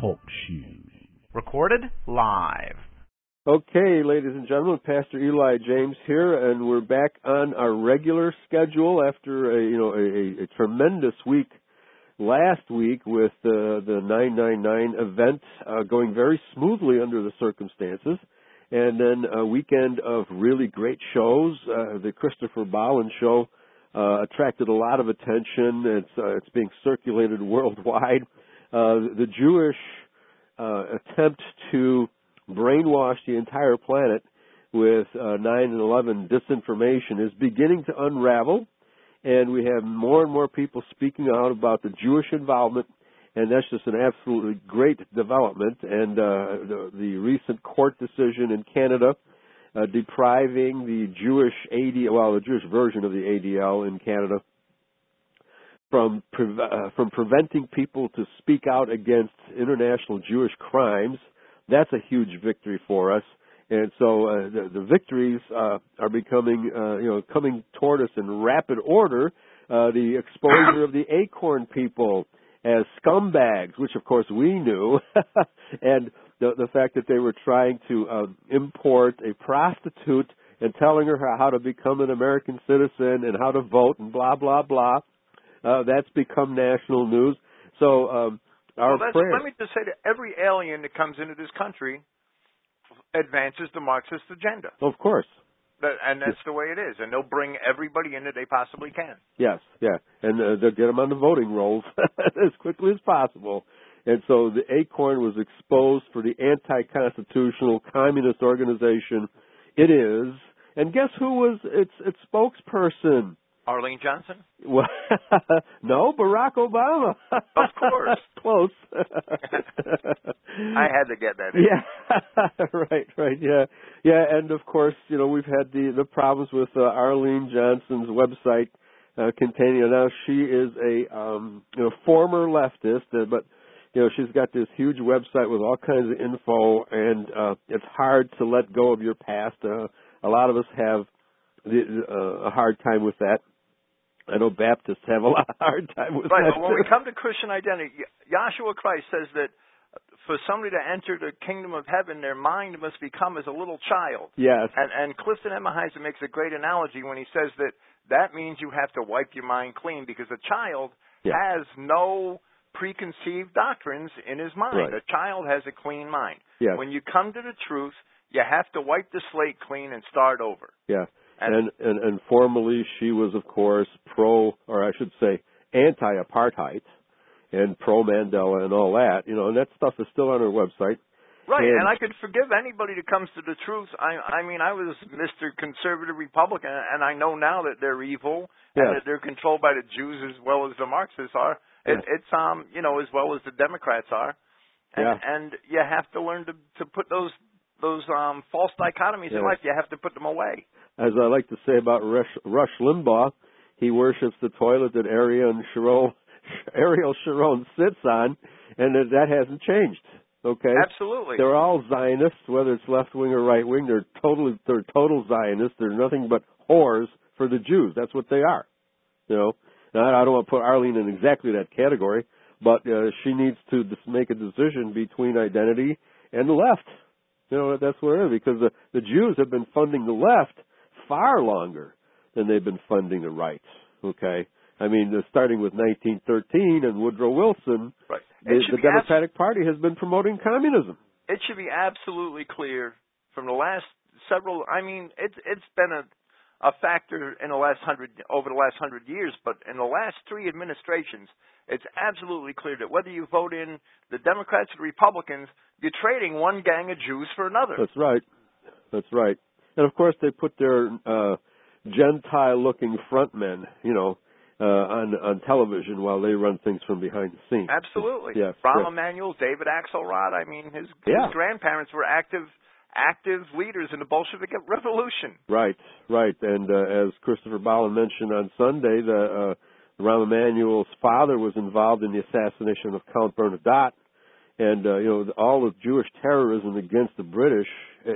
Talk Show. Recorded live. Okay, ladies and gentlemen, Pastor Eli James here, and we're back on our regular schedule after a tremendous week last week with the 999 event going very smoothly under the circumstances, and then a weekend of really great shows. The Christopher Ballin show attracted a lot of attention. It's being circulated worldwide. The Jewish attempt to brainwash the entire planet with 9/11 disinformation is beginning to unravel, and we have more and more people speaking out about the Jewish involvement, and that's just an absolutely great development. And the recent court decision in Canada depriving the Jewish the Jewish version of the ADL in Canada from preventing people to speak out against international Jewish crimes. That's a huge victory for us, and so the victories are becoming, coming toward us in rapid order. The exposure of the Acorn people as scumbags, which of course we knew, and the fact that they were trying to import a prostitute and telling her how to become an American citizen and how to vote and blah blah blah. That's become national news. So. Let me just say that every alien that comes into this country advances the Marxist agenda. Of course. And that's the way it is. And they'll bring everybody in that they possibly can. Yes, yeah. And they'll get them on the voting rolls as quickly as possible. And so the Acorn was exposed for the anti-constitutional communist organization it is. And guess who was its spokesperson? Arlene Johnson? Well, no, Barack Obama. Of course. Close. I had to get that in. Yeah, right, yeah. Yeah, and of course, we've had the problems with Arlene Johnson's website containing, now she is a former leftist, but she's got this huge website with all kinds of info, and it's hard to let go of your past. A lot of us have a hard time with that. I know Baptists have a lot of hard time with that. Right, but when we come to Christian identity, Yahshua Christ says that for somebody to enter the kingdom of heaven, their mind must become as a little child. Yes. And Clifton Emmerheiser makes a great analogy when he says that means you have to wipe your mind clean, because a child has no preconceived doctrines in his mind. Right. A child has a clean mind. Yes. When you come to the truth, you have to wipe the slate clean and start over. Yeah. And formally, she was, of course, anti-apartheid and pro-Mandela and all that, and that stuff is still on her website. Right, and I could forgive anybody that comes to the truth. I mean, I was Mr. Conservative Republican, and I know now that they're evil and that they're controlled by the Jews as well as the Marxists are. It's as well as the Democrats are. And you have to learn to put those false dichotomies in life. You have to put them away. As I like to say about Rush Limbaugh, he worships the toilet that Ariel Sharon sits on, and that hasn't changed. Okay, absolutely. They're all Zionists, whether it's left wing or right wing. They're total Zionists. They're nothing but whores for the Jews. That's what they are. Now, I don't want to put Arlene in exactly that category, but she needs to make a decision between identity and the left. That's what it is, because the Jews have been funding the left far longer than they've been funding the right. Okay, I mean, starting with 1913 and Woodrow Wilson, right. The Democratic Party has been promoting communism. It should be absolutely clear from the last several. I mean, it's been a factor in over the last 100 years, but in the last three administrations, it's absolutely clear that whether you vote in the Democrats or the Republicans, you're trading one gang of Jews for another. That's right. And of course, they put their Gentile-looking frontmen, on television while they run things from behind the scenes. Absolutely. Yes. Rahm Emanuel, David Axelrod. I mean, his grandparents were active leaders in the Bolshevik Revolution. Right. And as Christopher Ballin mentioned on Sunday, Rahm Emanuel's father was involved in the assassination of Count Bernadotte, and all the Jewish terrorism against the British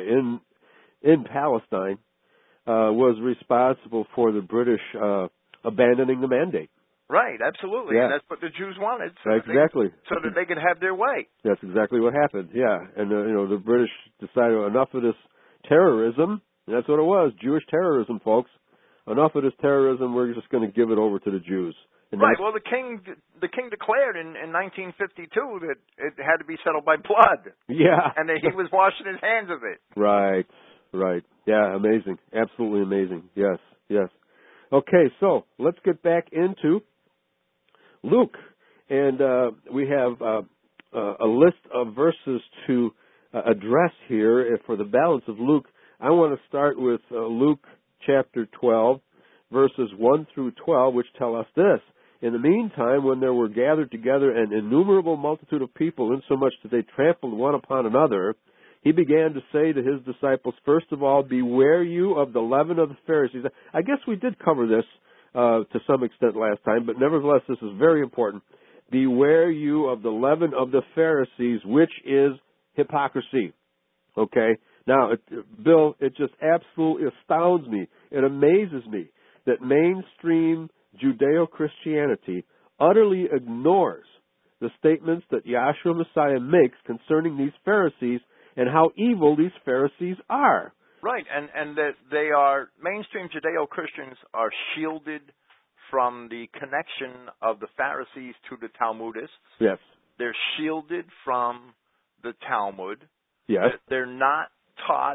in Palestine was responsible for the British abandoning the mandate. Right, absolutely. Yeah. And that's what the Jews wanted. Exactly. So that they could have their way. That's exactly what happened, yeah. And, the British decided enough of this terrorism. That's what it was, Jewish terrorism, folks. Enough of this terrorism, we're just going to give it over to the Jews. And right, well, the king declared in 1952 that it had to be settled by blood. Yeah. And that he was washing his hands of it. Right. Yeah, amazing. Absolutely amazing. Yes. Okay, so let's get back into Luke. And we have a list of verses to address here for the balance of Luke. I want to start with Luke chapter 12, verses 1 through 12, which tell us this. In the meantime, when there were gathered together an innumerable multitude of people, insomuch that they trampled one upon another, he began to say to his disciples, first of all, beware you of the leaven of the Pharisees. I guess we did cover this to some extent last time, but nevertheless, this is very important. Beware you of the leaven of the Pharisees, which is hypocrisy. Okay? Now, Bill, it just absolutely astounds me. It amazes me that mainstream Judeo-Christianity utterly ignores the statements that Yahshua Messiah makes concerning these Pharisees and how evil these Pharisees are. Right, and that they are, mainstream Judeo-Christians are shielded from the connection of the Pharisees to the Talmudists. Yes. They're shielded from the Talmud. Yes. They're not taught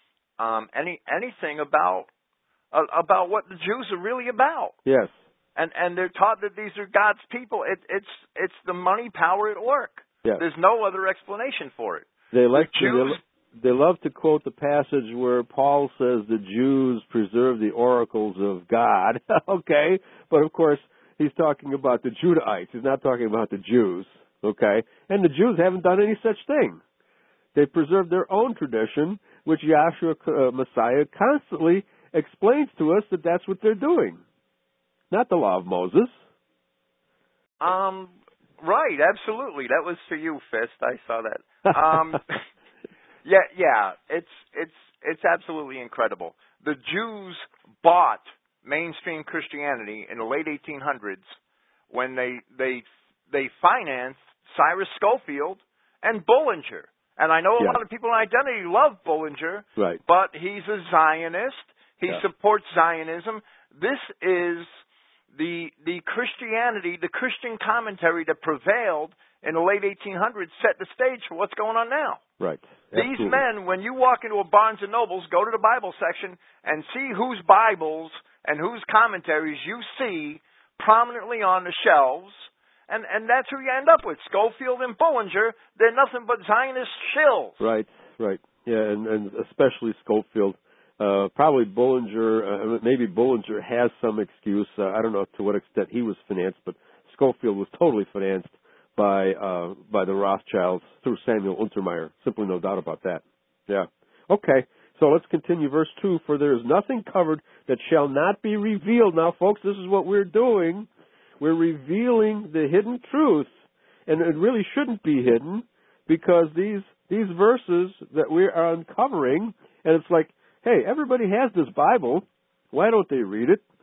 anything about what the Jews are really about. Yes. And they're taught that these are God's people. It's the money power at work. Yes. There's no other explanation for it. They love to quote the passage where Paul says the Jews preserve the oracles of God. Okay? But of course, he's talking about the Judahites. He's not talking about the Jews. Okay? And the Jews haven't done any such thing. They preserve their own tradition, which Yahshua Messiah constantly explains to us that that's what they're doing. Not the law of Moses. Right, absolutely. That was for you, Fist. I saw that. Yeah. It's absolutely incredible. The Jews bought mainstream Christianity in the late 1800s when they financed Cyrus Schofield and Bullinger. And I know a lot of people in Identity love Bullinger, right, but he's a Zionist. He supports Zionism. This is the Christianity, the Christian commentary that prevailed in the late 1800s set the stage for what's going on now. Right. These men, when you walk into a Barnes & Nobles, go to the Bible section and see whose Bibles and whose commentaries you see prominently on the shelves, and that's who you end up with. Schofield and Bullinger, they're nothing but Zionist shills. Right. Yeah, and especially Schofield. Probably Bullinger, maybe Bullinger has some excuse. I don't know to what extent he was financed, but Schofield was totally financed by the Rothschilds through Samuel Untermeyer. Simply no doubt about that. Yeah. Okay, so let's continue verse 2. For there is nothing covered that shall not be revealed. Now, folks, this is what we're doing. We're revealing the hidden truth, and it really shouldn't be hidden because these verses that we are uncovering, and it's like, hey, everybody has this Bible. Why don't they read it?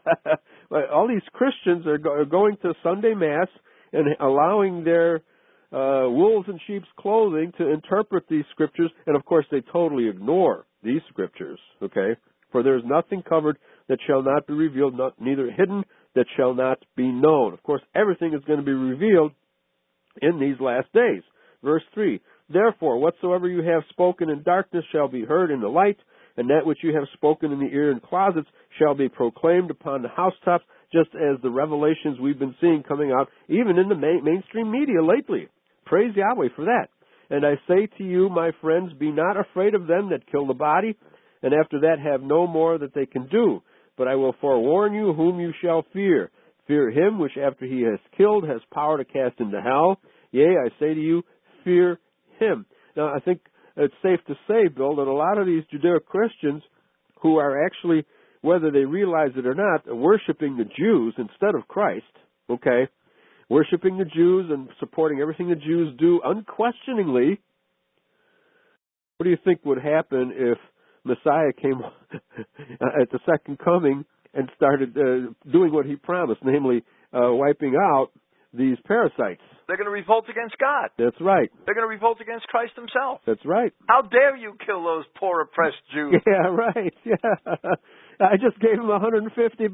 All these Christians are going to Sunday Mass and allowing their wolves in sheep's clothing to interpret these scriptures, and of course they totally ignore these scriptures, okay? For there is nothing covered that shall not be revealed, neither hidden that shall not be known. Of course, everything is going to be revealed in these last days. Verse 3, therefore, whatsoever you have spoken in darkness shall be heard in the light, and that which you have spoken in the ear in closets shall be proclaimed upon the housetops, just as the revelations we've been seeing coming out, even in the mainstream media lately. Praise Yahweh for that. And I say to you, my friends, be not afraid of them that kill the body, and after that have no more that they can do. But I will forewarn you whom you shall fear. Fear him which after he has killed has power to cast into hell. Yea, I say to you, fear him. Now, I think it's safe to say, Bill, that a lot of these Judeo-Christians who are actually, whether they realize it or not, worshiping the Jews instead of Christ, okay, worshiping the Jews and supporting everything the Jews do unquestioningly, what do you think would happen if Messiah came at the second coming and started doing what he promised, namely wiping out these parasites. They're going to revolt against God. That's right. They're going to revolt against Christ himself. That's right. How dare you kill those poor oppressed Jews? Yeah, right. Yeah. I just gave him $150.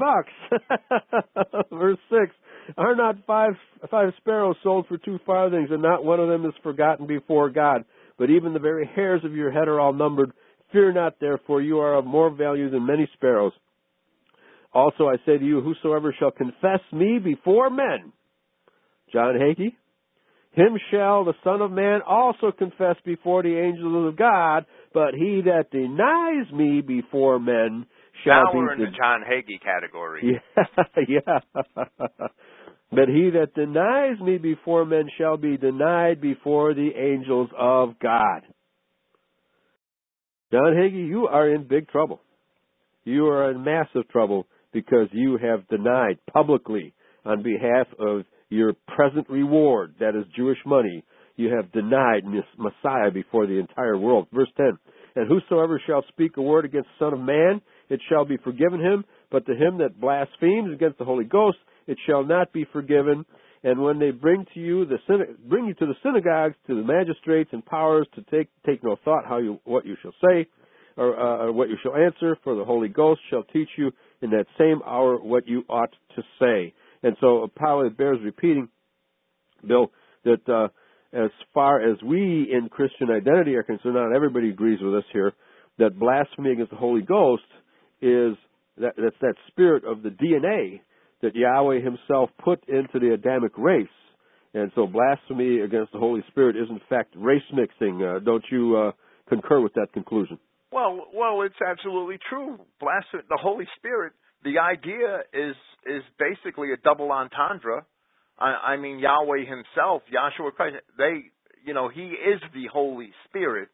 Verse 6. Are not five sparrows sold for 2 farthings, and not one of them is forgotten before God? But even the very hairs of your head are all numbered. Fear not, therefore, you are of more value than many sparrows. Also I say to you, whosoever shall confess me before men, John Hagee, him shall the Son of Man also confess before the angels of God. But he that denies me before men shall now be... Now we're in the John Hagee category. Yeah. But he that denies me before men shall be denied before the angels of God. John Hagee, you are in big trouble. You are in massive trouble because you have denied publicly on behalf of your present reward, that is Jewish money, you have denied Messiah before the entire world. Verse 10, and whosoever shall speak a word against the Son of Man, it shall be forgiven him, but to him that blasphemes against the Holy Ghost, it shall not be forgiven. And when they bring you to the synagogues, to the magistrates and powers, to take no thought what you shall say, or what you shall answer, for the Holy Ghost shall teach you in that same hour what you ought to say. And so probably it bears repeating, Bill, that as far as we in Christian identity are concerned, not everybody agrees with us here, that blasphemy against the Holy Ghost is that's that spirit of the DNA that Yahweh himself put into the Adamic race. And so blasphemy against the Holy Spirit is in fact race mixing. Don't you concur with that conclusion? Well, it's absolutely true. Blasphemy, the Holy Spirit, the idea is basically a double entendre. I mean, Yahweh himself, Yahshua Christ, he is the Holy Spirit.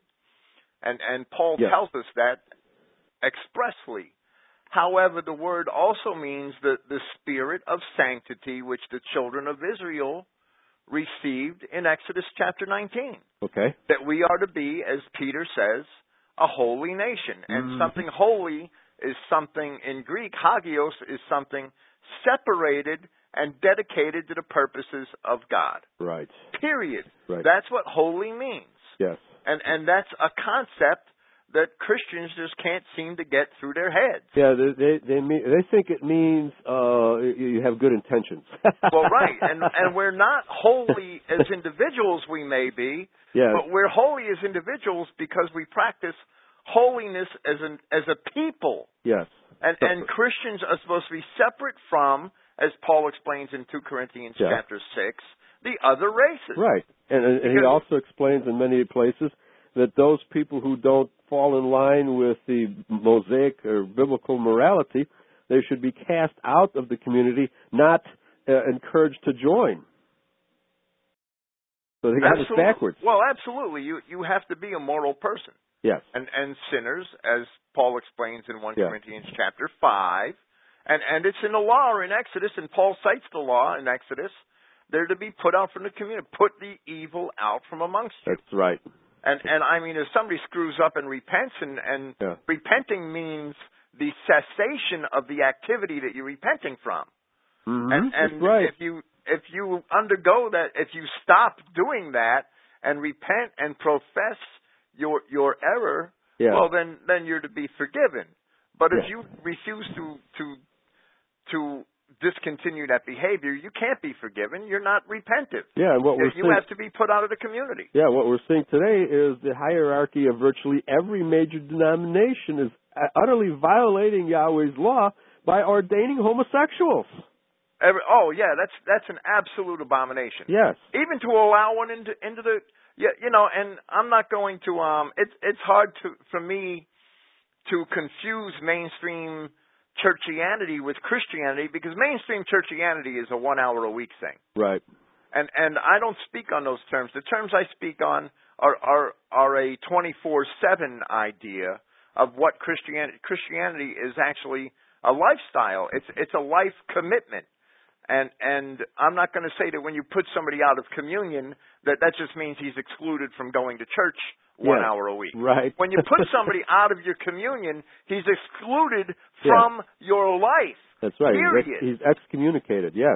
And Paul tells us that expressly. However, the word also means the spirit of sanctity which the children of Israel received in Exodus chapter 19. Okay. That we are to be, as Peter says, a holy nation. And something holy is something, in Greek, hagios is something separated and dedicated to the purposes of God. Right. Period. Right. That's what holy means. Yes. And that's a concept that Christians just can't seem to get through their heads. Yeah, they think it means you have good intentions. Well, right, and we're not holy as individuals. We may be, but we're holy as individuals because we practice holiness as a people. Yes, and Christians are supposed to be separate from, as Paul explains in 2 Corinthians chapter 6, the other races. Right, and he also explains in many places that those people who don't fall in line with the Mosaic or biblical morality, they should be cast out of the community, not encouraged to join. So they got it backwards. Well, absolutely. You have to be a moral person. Yes. And sinners, as Paul explains in 1 Corinthians chapter 5, and it's in the law or in Exodus, and Paul cites the law in Exodus, they're to be put out from the community. Put the evil out from amongst you. That's right. And I mean, if somebody screws up and repents, and repenting means the cessation of the activity that you're repenting from. Mm-hmm. And right. if you undergo that, if you stop doing that and repent and profess your error, well, then you're to be forgiven. But if you refuse to discontinue that behavior, you can't be forgiven. You're not repentant. Yeah, and you have to be put out of the community. Yeah, what we're seeing today is the hierarchy of virtually every major denomination is utterly violating Yahweh's law by ordaining homosexuals. That's an absolute abomination. Yes. Even to allow one into the and I'm not going to it's hard for me to confuse mainstream churchianity with Christianity, because mainstream churchianity is a 1 hour a week thing. Right. And I don't speak on those terms. The terms I speak on are a 24/7 idea of what Christianity is actually a lifestyle. It's a life commitment. And I'm not going to say that when you put somebody out of communion that just means he's excluded from going to church 1 hour a week. Right. When you put somebody out of your communion, he's excluded from your life. That's right. Period. He's excommunicated, yes.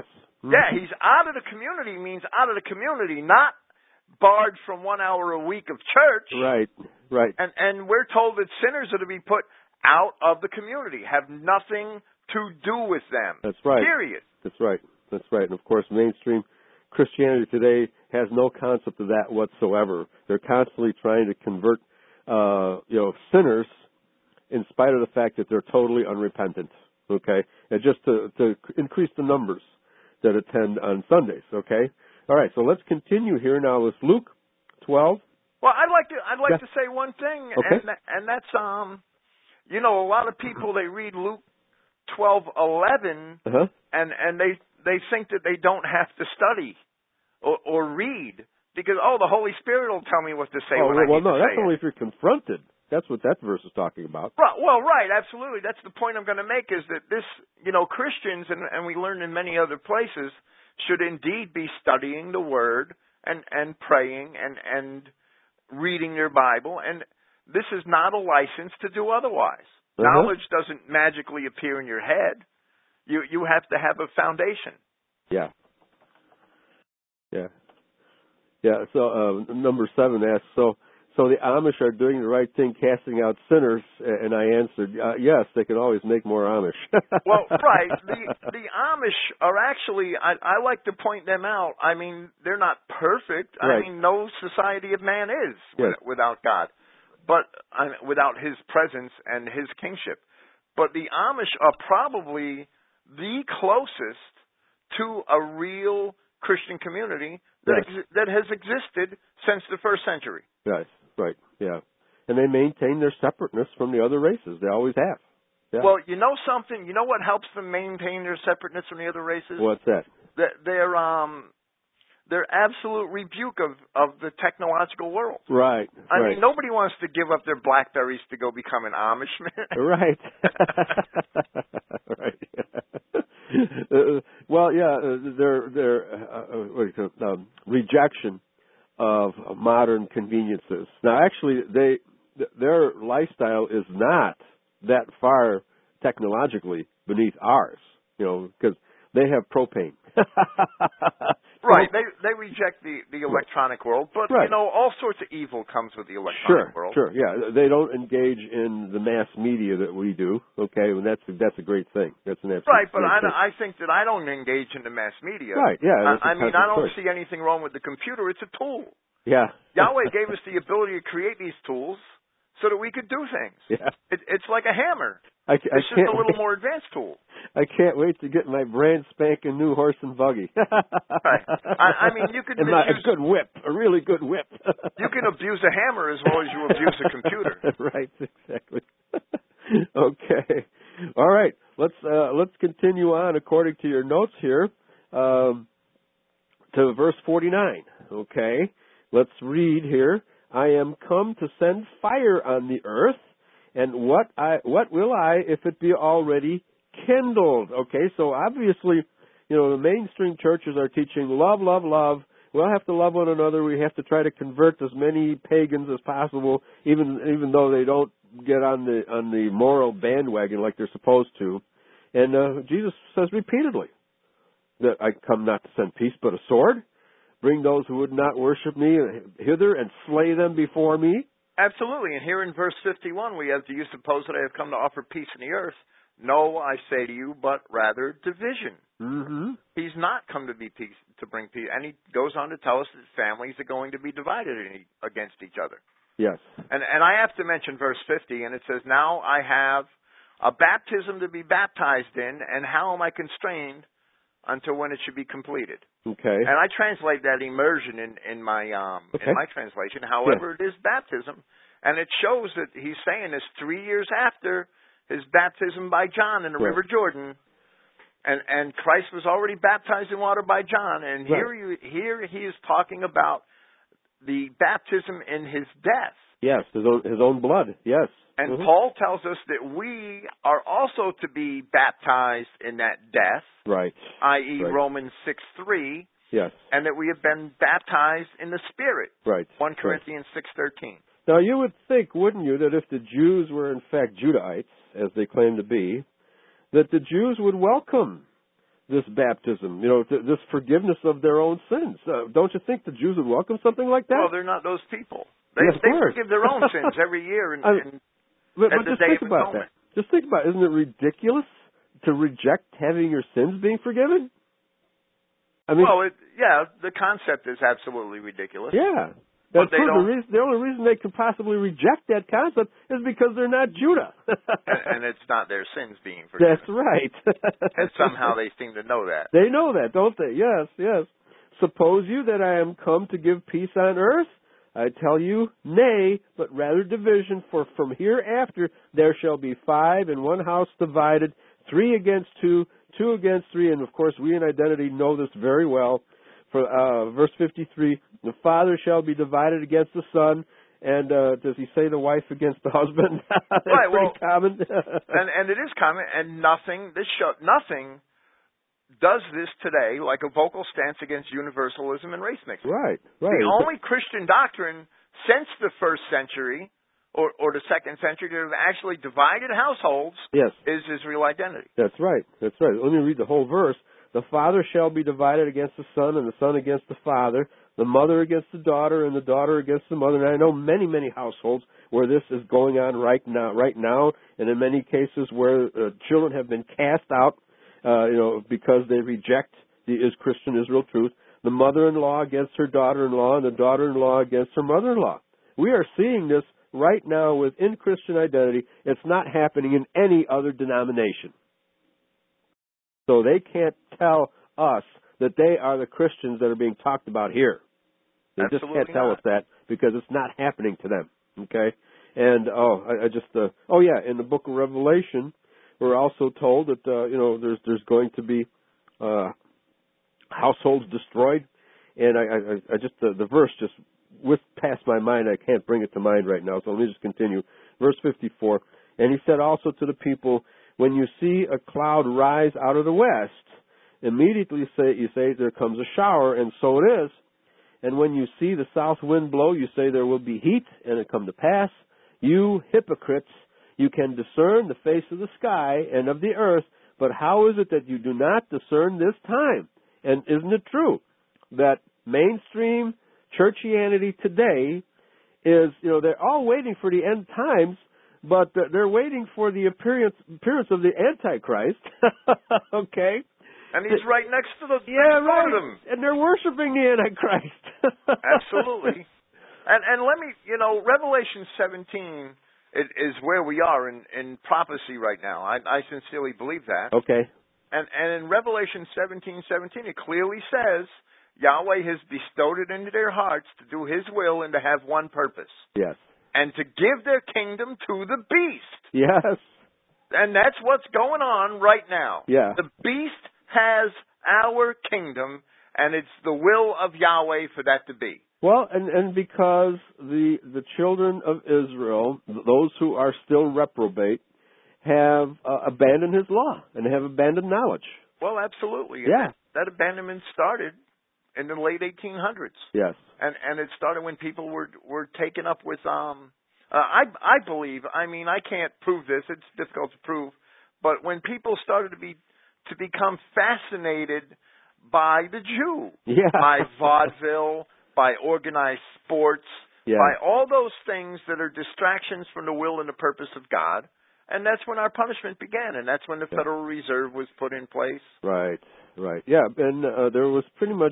Mm-hmm. Yeah, he's out of the community means out of the community, not barred from 1 hour a week of church. Right, right. And we're told that sinners are to be put out of the community, have nothing to do with them. That's right. Period. That's right. That's right. And of course, mainstream Christianity today has no concept of that whatsoever. They're constantly trying to convert, sinners, in spite of the fact that they're totally unrepentant. Okay, and just to increase the numbers that attend on Sundays. Okay. All right. So let's continue here now with Luke 12. Well, I'd like to say one thing, okay. and that's a lot of people, they read Luke 12:11, and they think that they don't have to study or read because the Holy Spirit will tell me what to say. That's only if you're confronted. That's what that verse is talking about. Well, right, absolutely. That's the point I'm going to make, is that this, Christians, and we learn in many other places, should indeed be studying the Word and praying and reading their Bible, and this is not a license to do otherwise. Knowledge doesn't magically appear in your head. You have to have a foundation. Yeah. Yeah. Yeah. So number 7 asks, so the Amish are doing the right thing, casting out sinners, and I answered, yes, they can always make more Amish. Well, right. The Amish are actually, I like to point them out. I mean, they're not perfect. Right. I mean, no society of man is without God, but without His presence and His kingship. But the Amish are probably the closest to a real Christian community that has existed since the first century. Right. Right, yeah. And they maintain their separateness from the other races. They always have. Yeah. Well, you know something? You know what helps them maintain their separateness from the other races? What's that? Their absolute rebuke of the technological world. Right. I mean, nobody wants to give up their BlackBerries to go become an Amishman. Right. Right. Well, yeah, their rejection of modern conveniences. Now, actually, their lifestyle is not that far technologically beneath ours, because they have propane. Right. They reject the electronic world, but all sorts of evil comes with the electronic world. Sure. Yeah, they don't engage in the mass media that we do. Okay, and that's a great thing. That's an absolute right. But thing. I think that I don't engage in the mass media. Right. Yeah. I don't see anything wrong with the computer. It's a tool. Yeah. Yahweh gave us the ability to create these tools so that we could do things. Yeah. It's like a hammer. It's just a little more advanced tool. I can't wait to get my brand spanking new horse and buggy. Right. I mean, you could a good whip, a really good whip. You can abuse a hammer as well as you abuse a computer. Right, exactly. Okay. All right. Let's continue on according to your notes here to verse 49. Okay. Let's read here. I am come to send fire on the earth. And what will I if it be already kindled? Okay, so obviously, the mainstream churches are teaching love, love, love. We'll have to love one another. We have to try to convert as many pagans as possible, even though they don't get on the moral bandwagon like they're supposed to. And Jesus says repeatedly that I come not to send peace but a sword. Bring those who would not worship me hither and slay them before me. Absolutely. And here in verse 51 we have, do you suppose that I have come to offer peace in the earth? No, I say to you, but rather division. Mm-hmm. He's not come to be peace, to bring peace. And he goes on to tell us that families are going to be divided against each other. Yes. And I have to mention verse 50, and it says, now I have a baptism to be baptized in, and how am I constrained until when it should be completed? Okay. And I translate that immersion in my translation. However, It is baptism, and it shows that he's saying this 3 years after his baptism by John in the River Jordan, and Christ was already baptized in water by John, and here he is talking about the baptism in his death. Yes, his own blood. Yes. And Paul tells us that we are also to be baptized in that death, right? i.e. Romans 6:3. Yes. And that we have been baptized in the Spirit, right? 1 Corinthians 6:13. Now you would think, wouldn't you, that if the Jews were in fact Judahites, as they claim to be, that the Jews would welcome this baptism, this forgiveness of their own sins. Don't you think the Jews would welcome something like that? Well, they're not those people. They course. forgive their own sins every year. But just think about that. Just think about it. Isn't it ridiculous to reject having your sins being forgiven? I mean, well, the concept is absolutely ridiculous. Yeah. But the only reason they could possibly reject that concept is because they're not Judah. and it's not their sins being forgiven. That's right. And somehow they seem to know that. They know that, don't they? Yes, yes. Suppose you that I am come to give peace on earth? I tell you, nay, but rather division, for from hereafter there shall be 5 in one house divided, 3 against 2, 2 against 3, and of course we in identity know this very well. For verse 53, the father shall be divided against the son, and does he say the wife against the husband? That's right, pretty common. and it is common, and nothing does this today like a vocal stance against universalism and race mixing. Right. The only Christian doctrine since the 1st century or the 2nd century that have actually divided households is Israel identity. That's right. Let me read the whole verse. The father shall be divided against the son, and the son against the father, the mother against the daughter, and the daughter against the mother. And I know many, many households where this is going on right now, and in many cases where children have been cast out, because they reject the Christian Israel truth. The mother-in-law against her daughter-in-law, and the daughter-in-law against her mother-in-law. We are seeing this right now within Christian identity. It's not happening in any other denomination. So they can't tell us that they are the Christians that are being talked about here. They Absolutely just can't tell us that because it's not happening to them. Okay? And, in the book of Revelation, we're also told that, there's going to be households destroyed. And I just, the verse just whipped past my mind. I can't bring it to mind right now. So let me just continue. Verse 54. And he said also to the people, when you see a cloud rise out of the west, immediately you say there comes a shower, and so it is. And when you see the south wind blow, you say there will be heat, and it come to pass. You hypocrites, you can discern the face of the sky and of the earth, but how is it that you do not discern this time? And isn't it true that mainstream churchianity today is, they're all waiting for the end times, but they're waiting for the appearance of the Antichrist. Okay? And he's right next to them. And they're worshiping the Antichrist. Absolutely. And let me, Revelation 17 is where we are in prophecy right now. I sincerely believe that. Okay. And in Revelation 17:17, it clearly says Yahweh has bestowed it into their hearts to do His will and to have one purpose. Yes. And to give their kingdom to the beast. Yes. And that's what's going on right now. Yeah. The beast has our kingdom, and it's the will of Yahweh for that to be. Well, and because the children of Israel, those who are still reprobate, have abandoned His law and have abandoned knowledge. Well, absolutely. Yeah. That abandonment started in the late 1800s. Yes. And it started when people were taken up with I believe, I can't prove this, it's difficult to prove, but when people started to become fascinated by the Jew, by vaudeville, by organized sports, by all those things that are distractions from the will and the purpose of God, and that's when our punishment began, and that's when the Federal Reserve was put in place. Right. Yeah, and there was pretty much,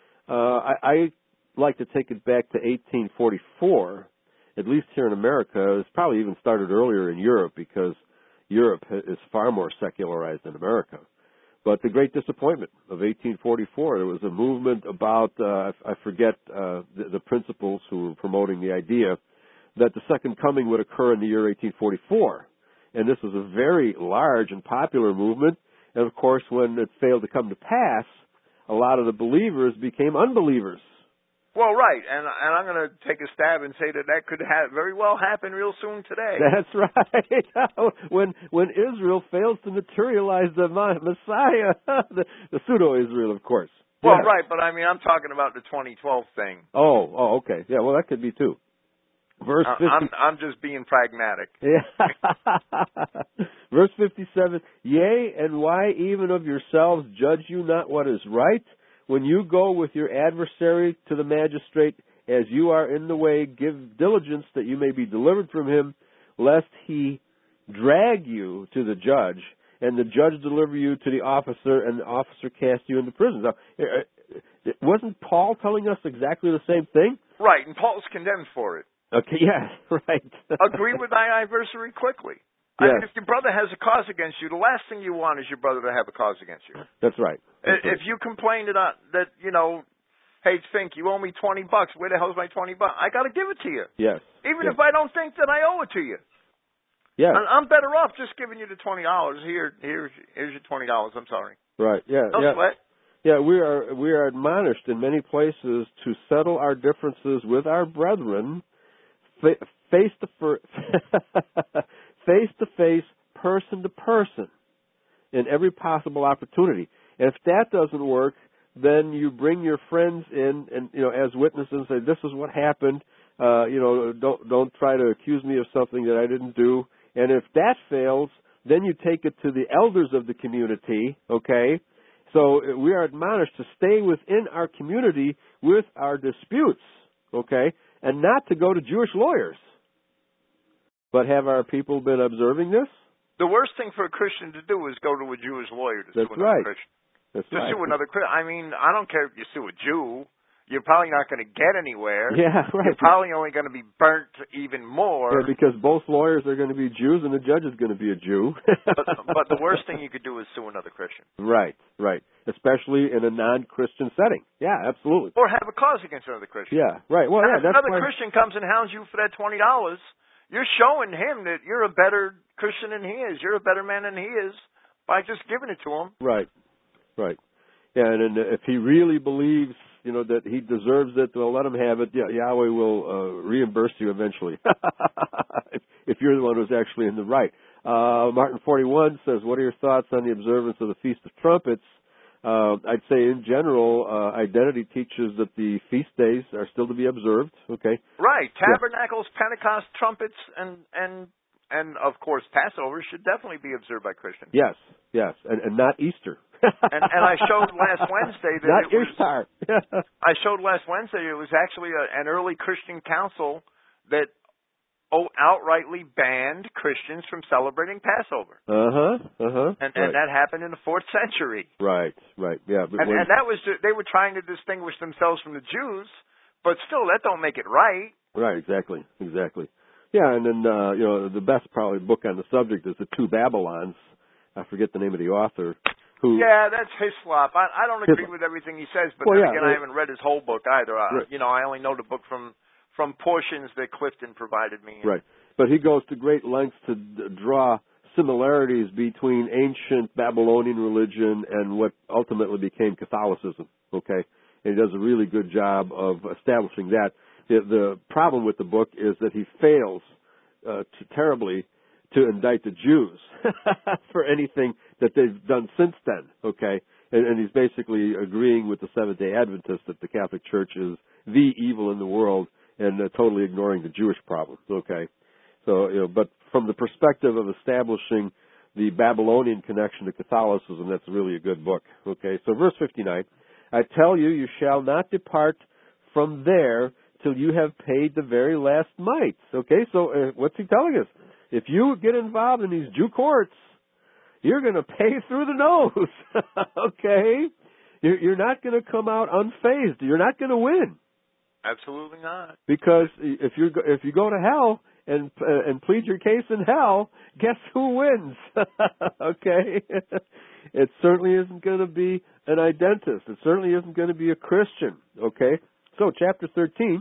I like to take it back to 1844, at least here in America. It's probably even started earlier in Europe because Europe is far more secularized than America. But the Great Disappointment of 1844, there was a movement about, I forget the principals who were promoting the idea that the Second Coming would occur in the year 1844. And this was a very large and popular movement. And of course, when it failed to come to pass, a lot of the believers became unbelievers. Well, right, and I'm going to take a stab and say that could very well happen real soon today. That's right. when Israel fails to materialize the Messiah, the pseudo-Israel, of course. Well, right, but I'm talking about the 2012 thing. Oh, okay. Yeah, well, that could be too. Verse 50. I'm just being pragmatic. Yeah. Verse 57, yea, and why even of yourselves judge you not what is right? When you go with your adversary to the magistrate, as you are in the way, give diligence that you may be delivered from him, lest he drag you to the judge, and the judge deliver you to the officer, and the officer cast you into prison. Now, wasn't Paul telling us exactly the same thing? Right, and Paul's condemned for it. Okay, yeah, right. Agree with thy adversary quickly. Yes. I mean, if your brother has a cause against you, the last thing you want is your brother to have a cause against you. That's right. If you complain that hey, Fink, you owe me $20. Where the hell's my $20? I got to give it to you. Yes. Even if I don't think that I owe it to you. Yeah. I'm better off just giving you the $20. Here's your $20. I'm sorry. Right. Yeah. No sweat. Yeah. We are admonished in many places to settle our differences with our brethren face to face, person to person, in every possible opportunity. And if that doesn't work, then you bring your friends in, and as witnesses, and say, "This is what happened. Don't try to accuse me of something that I didn't do." And if that fails, then you take it to the elders of the community. Okay, so we are admonished to stay within our community with our disputes. Okay, and not to go to Jewish lawyers. But have our people been observing this? The worst thing for a Christian to do is go to a Jewish lawyer to sue another Christian. That's to right. sue another Christian. I mean, I don't care if you sue a Jew. You're probably not going to get anywhere. Yeah, right. You're probably only going to be burnt even more. Yeah, because both lawyers are going to be Jews and the judge is going to be a Jew. but the worst thing you could do is sue another Christian. Right. Especially in a non-Christian setting. Yeah, absolutely. Or have a cause against another Christian. Yeah, right. Well, if another Christian comes and hounds you for that $20, you're showing him that you're a better Christian than he is. You're a better man than he is by just giving it to him. Right. Yeah, and if he really believes, that he deserves it, well, let him have it. Yeah, Yahweh will reimburse you eventually if you're the one who's actually in the right. Martin 41 says, what are your thoughts on the observance of the Feast of Trumpets? I'd say in general, identity teaches that the feast days are still to be observed. Okay. Right. Tabernacles, Pentecost, trumpets, and of course Passover should definitely be observed by Christians. Yes, and not Easter. and I showed last Wednesday that not Ishtar. I showed last Wednesday it was actually an early Christian council that outrightly banned Christians from celebrating Passover. And that happened in the 4th century. Right. Yeah. And that was they were trying to distinguish themselves from the Jews, but still that don't make it right. Right. Exactly. Yeah, and then the best probably book on the subject is The Two Babylons. I forget the name of the author. Yeah, that's Hislop. I don't agree with everything he says, but then again, I haven't read his whole book either. I only know the book from portions that Clifton provided me. Right. But he goes to great lengths to draw similarities between ancient Babylonian religion and what ultimately became Catholicism. Okay? And he does a really good job of establishing that. The problem with the book is that he fails terribly to indict the Jews for anything that they've done since then. Okay? And he's basically agreeing with the Seventh-day Adventists that the Catholic Church is the evil in the world, and totally ignoring the Jewish problem. Okay, so but from the perspective of establishing the Babylonian connection to Catholicism, that's really a good book. Okay, so verse 59, I tell you, you shall not depart from there till you have paid the very last mites. Okay, so what's he telling us? If you get involved in these Jew courts, you're going to pay through the nose. Okay, you're not going to come out unfazed. You're not going to win. Absolutely not. Because if you go to hell and plead your case in hell, guess who wins? Okay, it certainly isn't going to be an identist. It certainly isn't going to be a Christian. Okay, so chapter 13.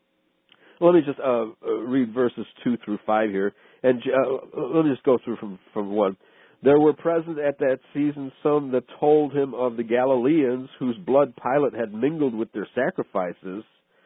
Let me just read verses 2 through 5 here, and let me just go through from 1. There were present at that season some that told him of the Galileans whose blood Pilate had mingled with their sacrifices.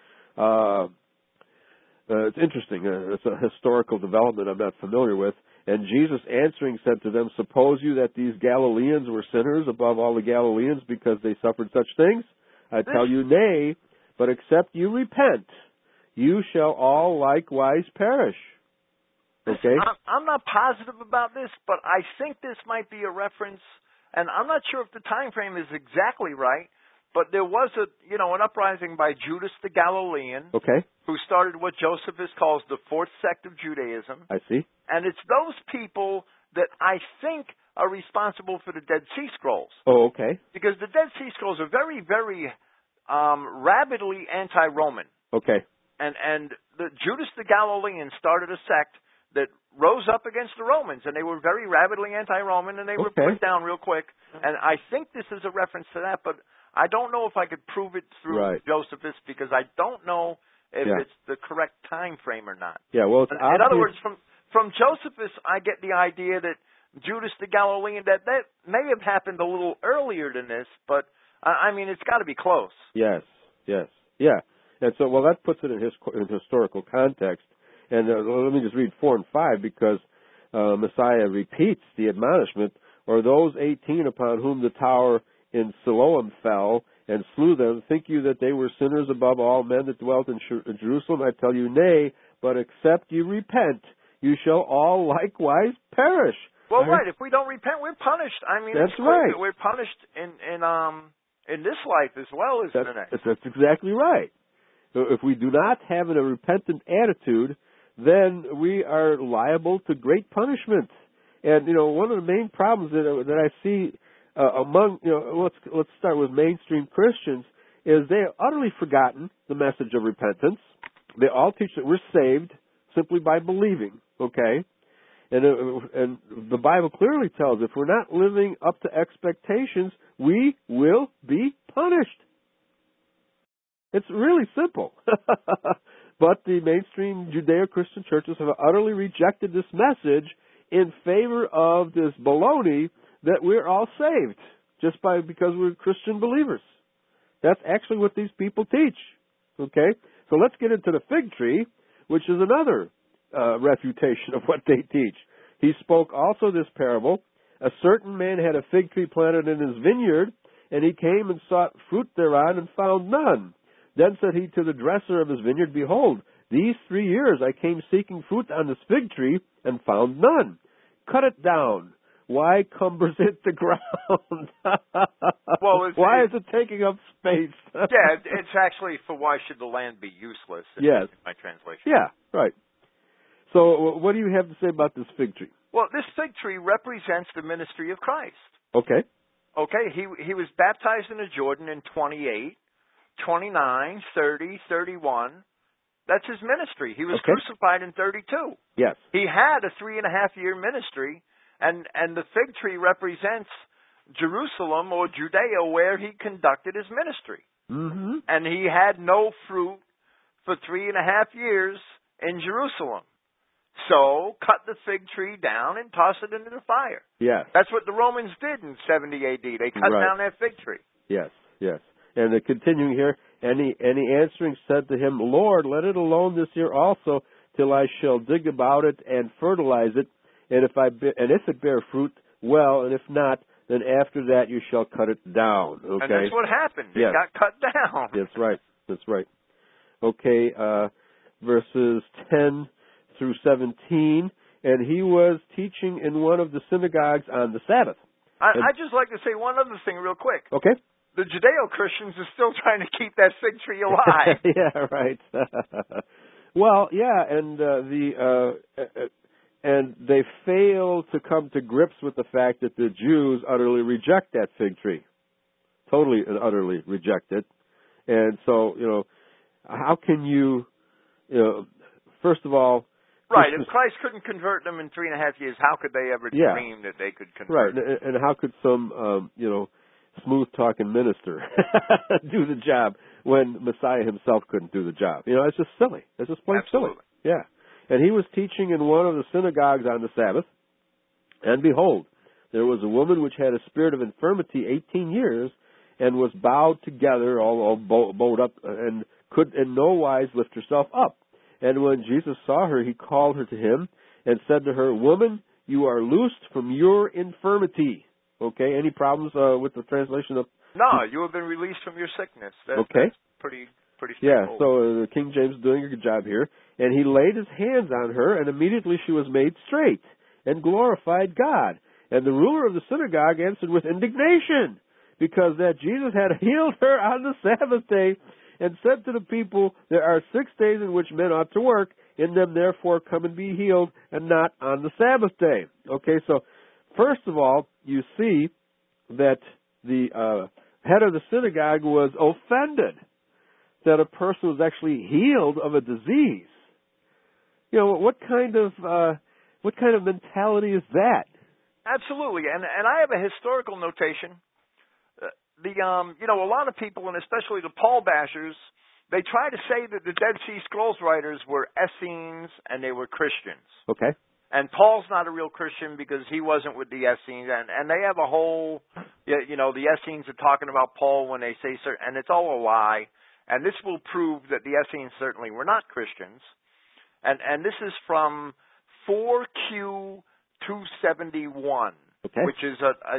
It's interesting. It's a historical development I'm not familiar with. And Jesus answering said to them, suppose you that these Galileans were sinners above all the Galileans because they suffered such things? I tell you, nay, but except you repent, you shall all likewise perish. Okay? I'm not positive about this, but I think this might be a reference, and I'm not sure if the time frame is exactly right, but there was an uprising by Judas the Galilean, okay, who started what Josephus calls the fourth sect of Judaism. I see. And it's those people that I think are responsible for the Dead Sea Scrolls. Oh, okay. Because the Dead Sea Scrolls are very, very rabidly anti-Roman. Okay. And the Judas the Galilean started a sect that rose up against the Romans, and they were very rabidly anti-Roman, and they were put down real quick. And I think this is a reference to that, but I don't know if I could prove it through Josephus, because I don't know if it's the correct time frame or not. Yeah, well, in other words, from Josephus, I get the idea that Judas the Galilean, that may have happened a little earlier than this, but I mean, it's got to be close. Yes, yeah. And so, well, that puts it in historical context. And let me just read 4 and 5, because Messiah repeats the admonishment, or those 18 upon whom the tower in Siloam fell and slew them, think you that they were sinners above all men that dwelt in Jerusalem? I tell you, nay, but except you repent, you shall all likewise perish. Well, right. If we don't repent, we're punished. I mean, that's right. We're punished in this life as well as the next. That's exactly right. So if we do not have a repentant attitude, then we are liable to great punishment. And one of the main problems that I see among let's start with mainstream Christians is they have utterly forgotten the message of repentance. They all teach that we're saved simply by believing. Okay, and the Bible clearly tells if we're not living up to expectations, we will be punished. It's really simple. But the mainstream Judeo-Christian churches have utterly rejected this message in favor of this baloney that we're all saved just because we're Christian believers. That's actually what these people teach. Okay? So let's get into the fig tree, which is another refutation of what they teach. He spoke also this parable. A certain man had a fig tree planted in his vineyard, and he came and sought fruit thereon and found none. Then said he to the dresser of his vineyard, behold, these 3 years I came seeking fruit on this fig tree and found none. Cut it down. Why cumbers it the ground? Well, why is it taking up space? Yeah, it's actually for why should the land be useless, in my translation. Yeah, right. So what do you have to say about this fig tree? Well, this fig tree represents the ministry of Christ. Okay. Okay, he was baptized in the Jordan in 28. 29, 30, 31. That's his ministry. He was crucified in 32. Yes. He had a 3.5-year ministry, and the fig tree represents Jerusalem or Judea where he conducted his ministry. Mm-hmm. And he had no fruit for 3.5 years in Jerusalem. So cut the fig tree down and toss it into the fire. Yes. That's what the Romans did in 70 A.D. They cut down that fig tree. Yes. And continuing here, and he answering said to him, Lord, let it alone this year also, till I shall dig about it and fertilize it, and if it bear fruit, well, and if not, then after that you shall cut it down. Okay. And that's what happened. It got cut down. That's right. Okay, verses 10 through 17, and he was teaching in one of the synagogues on the Sabbath. I'd just like to say one other thing real quick. Okay. The Judeo-Christians are still trying to keep that fig tree alive. Yeah, right. Well, yeah, and they fail to come to grips with the fact that the Jews utterly reject that fig tree. Totally and utterly reject it. And so, how can you first of all... Right, if Christ couldn't convert them in 3.5 years, how could they ever dream that they could convert them? Right, and how could some, smooth-talking minister do the job when Messiah himself couldn't do the job? It's just silly. It's just plain silly. Yeah. And he was teaching in one of the synagogues on the Sabbath, and behold, there was a woman which had a spirit of infirmity 18 years, and was bowed together, all bowed up, and could in no wise lift herself up. And when Jesus saw her, he called her to him, and said to her, Woman, you are loosed from your infirmity. Okay, any problems with the translation of... No, you have been released from your sickness. That's pretty pretty Yeah, straightforward. so King James is doing a good job here. And he laid his hands on her, and immediately she was made straight and glorified God. And the ruler of the synagogue answered with indignation, because that Jesus had healed her on the Sabbath day, and said to the people, there are 6 days in which men ought to work. In them therefore come and be healed, and not on the Sabbath day. Okay, so first of all, you see that the head of the synagogue was offended that a person was actually healed of a disease. You know, what kind of mentality is that? Absolutely, and I have a historical notation. A lot of people, and especially the Paul bashers, they try to say that the Dead Sea Scrolls writers were Essenes and they were Christians. Okay. And Paul's not a real Christian because he wasn't with the Essenes, and they have a whole, the Essenes are talking about Paul when they say certain, and it's all a lie. And this will prove that the Essenes certainly were not Christians. And this is from 4Q 271, okay, which is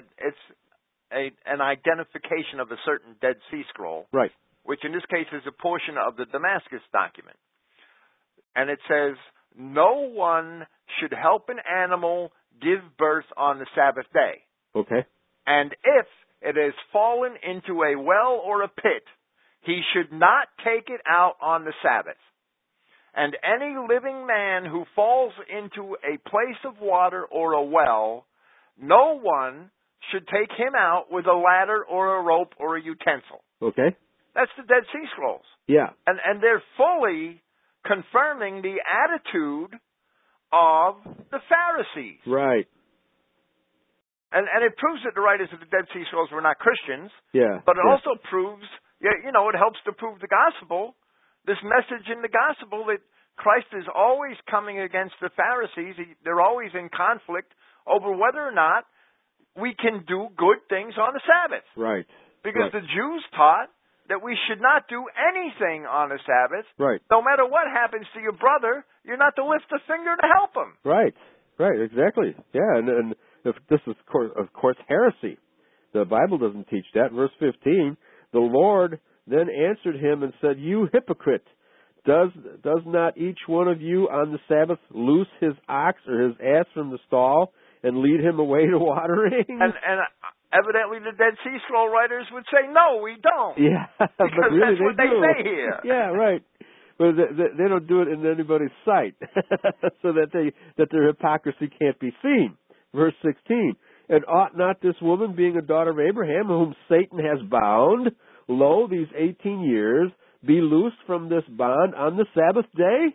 an identification of a certain Dead Sea Scroll, right? Which in this case is a portion of the Damascus document. And it says, no one should help an animal give birth on the Sabbath day. Okay. And if it has fallen into a well or a pit, he should not take it out on the Sabbath. And any living man who falls into a place of water or a well, no one should take him out with a ladder or a rope or a utensil. Okay. That's the Dead Sea Scrolls. Yeah. And they're fully confirming the attitude of the Pharisees. Right. And it proves that the writers of the Dead Sea Scrolls were not Christians. Yeah. But it also proves, it helps to prove the gospel, this message in the gospel that Christ is always coming against the Pharisees. They're always in conflict over whether or not we can do good things on the Sabbath. Right. Because the Jews taught that we should not do anything on the Sabbath. Right. No matter what happens to your brother, you're not to lift a finger to help him. Right. Right. Exactly. Yeah. And if this is, of course, heresy. The Bible doesn't teach that. Verse 15, the Lord then answered him and said, you hypocrite, does not each one of you on the Sabbath loose his ox or his ass from the stall and lead him away to watering? And evidently the Dead Sea Scroll writers would say, no, we don't. Yeah, because but really that's what they say here. Yeah, right. But they don't do it in anybody's sight, so that their hypocrisy can't be seen. Verse 16, and ought not this woman, being a daughter of Abraham, whom Satan has bound, lo, these 18 years, be loosed from this bond on the Sabbath day?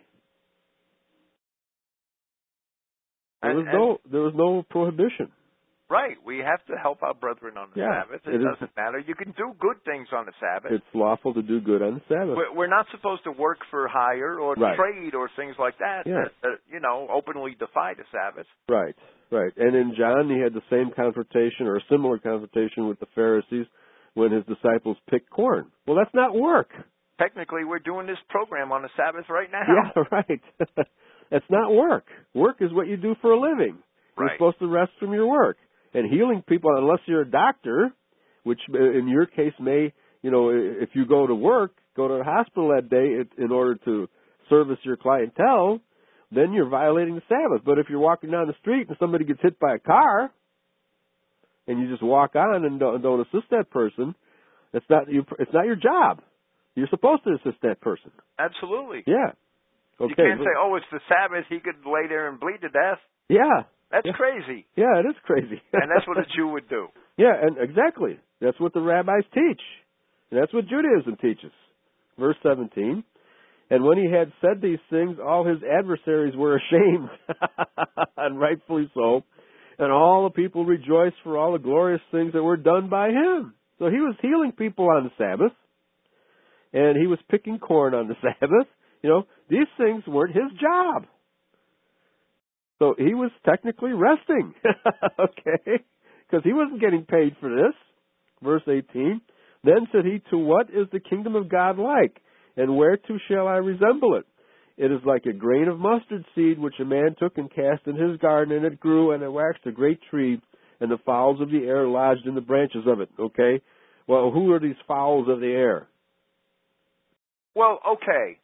There was no prohibition. Right. We have to help our brethren on the Sabbath. It doesn't matter. You can do good things on the Sabbath. It's lawful to do good on the Sabbath. We're not supposed to work for hire or trade or things like that, openly defy the Sabbath. Right, right. And in John, he had the same confrontation or a similar confrontation with the Pharisees when his disciples picked corn. Well, that's not work. Technically, we're doing this program on the Sabbath right now. Yeah, right. That's not work. Work is what you do for a living. You're supposed to rest from your work. And healing people, unless you're a doctor, which in your case may, if you go to work, go to the hospital that day in order to service your clientele, then you're violating the Sabbath. But if you're walking down the street and somebody gets hit by a car, and you just walk on and don't assist that person, it's not your job. You're supposed to assist that person. Absolutely. Yeah. Okay. You can't say, it's the Sabbath, he could lay there and bleed to death. Yeah. That's crazy. Yeah, it is crazy. And that's what a Jew would do. Yeah, and exactly. That's what the rabbis teach. And that's what Judaism teaches. Verse 17, and when he had said these things, all his adversaries were ashamed, and rightfully so, and all the people rejoiced for all the glorious things that were done by him. So he was healing people on the Sabbath, and he was picking corn on the Sabbath. These things weren't his job. So he was technically resting, okay, because he wasn't getting paid for this. Verse 18, then said he, to what is the kingdom of God like, and whereto shall I resemble it? It is like a grain of mustard seed, which a man took and cast in his garden, and it grew, and it waxed a great tree, and the fowls of the air lodged in the branches of it, okay? Well, who are these fowls of the air? Well, okay.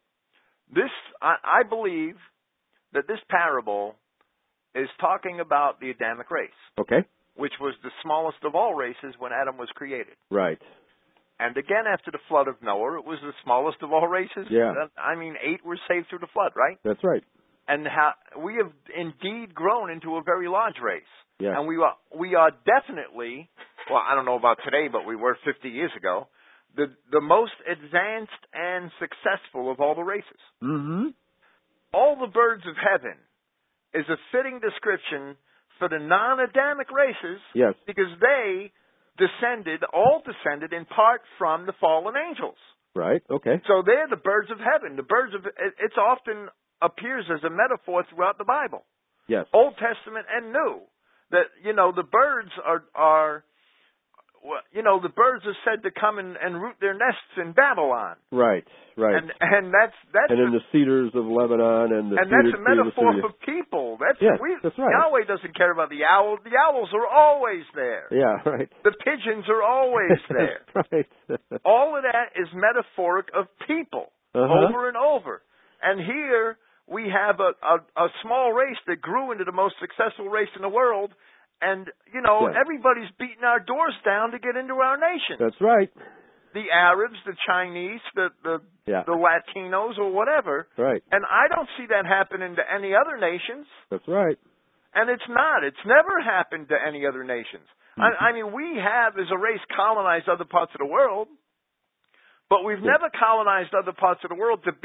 I believe that this parable is talking about the Adamic race. Okay. Which was the smallest of all races when Adam was created. Right. And again, after the flood of Noah, it was the smallest of all races. Yeah. 8 were saved through the flood, right? That's right. And we have indeed grown into a very large race. Yeah. And we are definitely, well, I don't know about today, but we were 50 years ago, the most advanced and successful of all the races. Mm-hmm. All the birds of heaven is a fitting description for the non-Adamic races, yes, because they all descended in part from the fallen angels. Right, okay. So they're the birds of heaven. It often appears as a metaphor throughout the Bible. Yes. Old Testament and New. That, the birds are the birds are said to come and root their nests in Babylon. Right. And that's and in the cedars of Lebanon and the and cedars that's a metaphor of for people. That's right. Yahweh doesn't care about the owls. The owls are always there. Yeah, right. The pigeons are always there. Right. All of that is metaphoric of people over and over. And here we have a small race that grew into the most successful race in the world. And, everybody's beating our doors down to get into our nation. That's right. The Arabs, the Chinese, the Latinos, or whatever. Right. And I don't see that happening to any other nations. That's right. And it's not. It's never happened to any other nations. Mm-hmm. We have, as a race, colonized other parts of the world, but we've never colonized other parts of the world to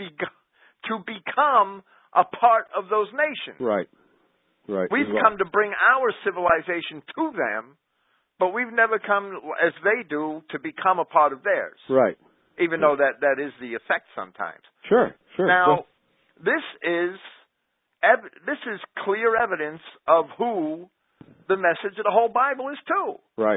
become a part of those nations. Right. Right. We've come to bring our civilization to them, but we've never come, as they do, to become a part of theirs. Right. Even though that is the effect sometimes. Sure. Now, this is clear evidence of who the message of the whole Bible is to. Right.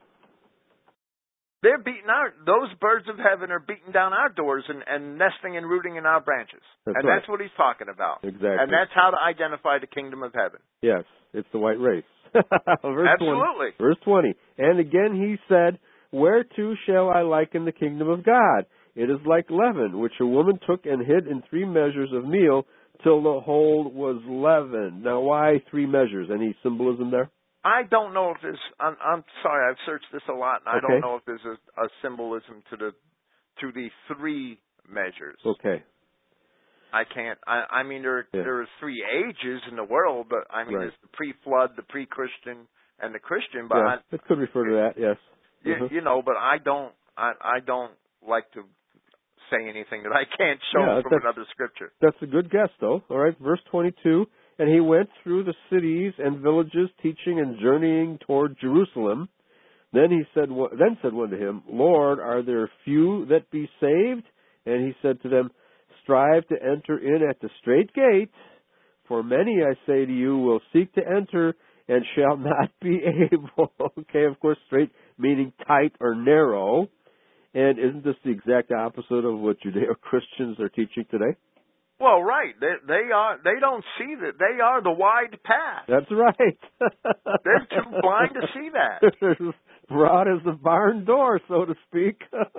They're those birds of heaven are beating down our doors and nesting and rooting in our branches. That's what he's talking about. Exactly. And that's how to identify the kingdom of heaven. Yes, it's the white race. Absolutely. Verse 20. And again he said, Whereto shall I liken the kingdom of God? It is like leaven, which a woman took and hid in 3 measures of meal till the whole was leavened. Now why 3 measures? Any symbolism there? I don't know if there's. I'm sorry, I've searched this a lot, and I don't know if there's a symbolism to the 3 measures. Okay. I can't. There are 3 ages in the world, but there's the pre-flood, the pre-Christian, and the Christian. But it could refer to that. Yes. But I don't. I don't like to say anything that I can't show from another scripture. That's a good guess, though. All right, verse 22. And he went through the cities and villages, teaching and journeying toward Jerusalem. Then said one to him, Lord, are there few that be saved? And he said to them, Strive to enter in at the strait gate, for many, I say to you, will seek to enter and shall not be able. Okay, of course, strait meaning tight or narrow. And isn't this the exact opposite of what Judeo-Christians are teaching today? Well, right. They don't see that. They are the wide path. That's right. They're too blind to see that. They're as broad as the barn door, so to speak.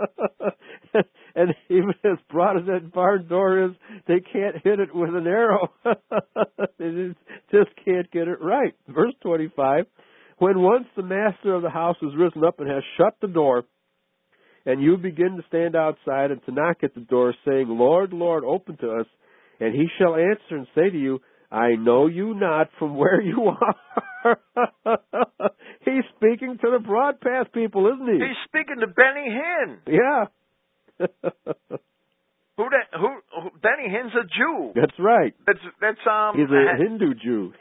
And even as broad as that barn door is, they can't hit it with an arrow. They just can't get it right. Verse 25, when once the master of the house has risen up and has shut the door, and you begin to stand outside and to knock at the door, saying, Lord, Lord, open to us, and he shall answer and say to you, I know you not from where you are. He's speaking to the broad path people, isn't he? He's speaking to Benny Hinn. Yeah. Who Benny Hinn's a Jew. That's right. That's He's a Hindu Jew.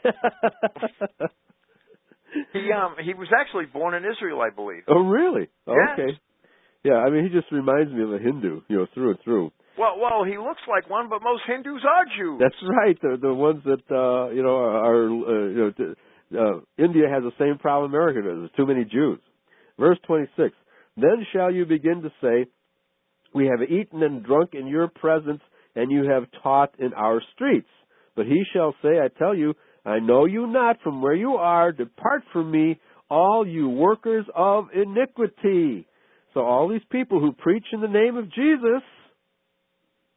He was actually born in Israel, I believe. Oh, really? Oh, yes. Okay. Yeah, he just reminds me of a Hindu, through and through. Well, he looks like one, but most Hindus are Jews. That's right. The ones that India has the same problem America does. There's too many Jews. Verse 26. Then shall you begin to say, we have eaten and drunk in your presence, and you have taught in our streets. But he shall say, I tell you, I know you not from where you are. Depart from me, all you workers of iniquity. So all these people who preach in the name of Jesus,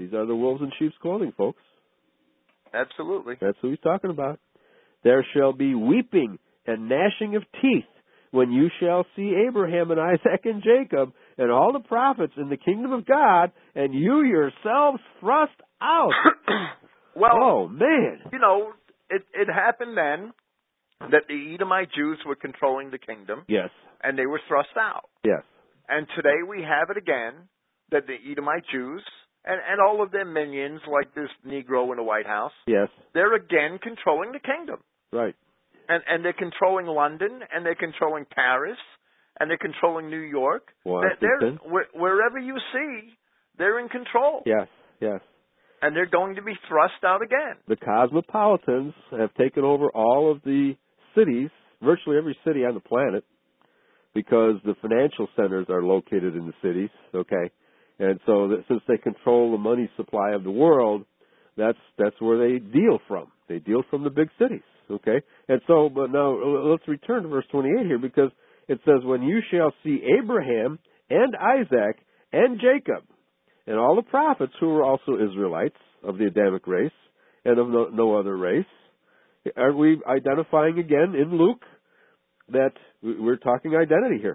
These are the wolves in sheep's clothing, folks. Absolutely. That's who he's talking about. There shall be weeping and gnashing of teeth when you shall see Abraham and Isaac and Jacob and all the prophets in the kingdom of God, and you yourselves thrust out. Well, oh, man. You know, it happened then that the Edomite Jews were controlling the kingdom. Yes. And they were thrust out. Yes. And today we have it again, that the Edomite Jews and all of their minions, like this Negro in the White House, yes, they're again controlling the kingdom. Right. And they're controlling London, and they're controlling Paris, and they're controlling New York. Washington. Wherever you see, they're in control. Yes, yes. And they're going to be thrust out again. The cosmopolitans have taken over all of the cities, virtually every city on the planet, because the financial centers are located in the cities, okay? And so since they control the money supply of the world, that's where they deal from. They deal from the big cities, okay? And so, but now let's return to verse 28 here, because it says, when you shall see Abraham and Isaac and Jacob and all the prophets who were also Israelites of the Adamic race and of no other race. Are we identifying again in Luke that we're talking identity here?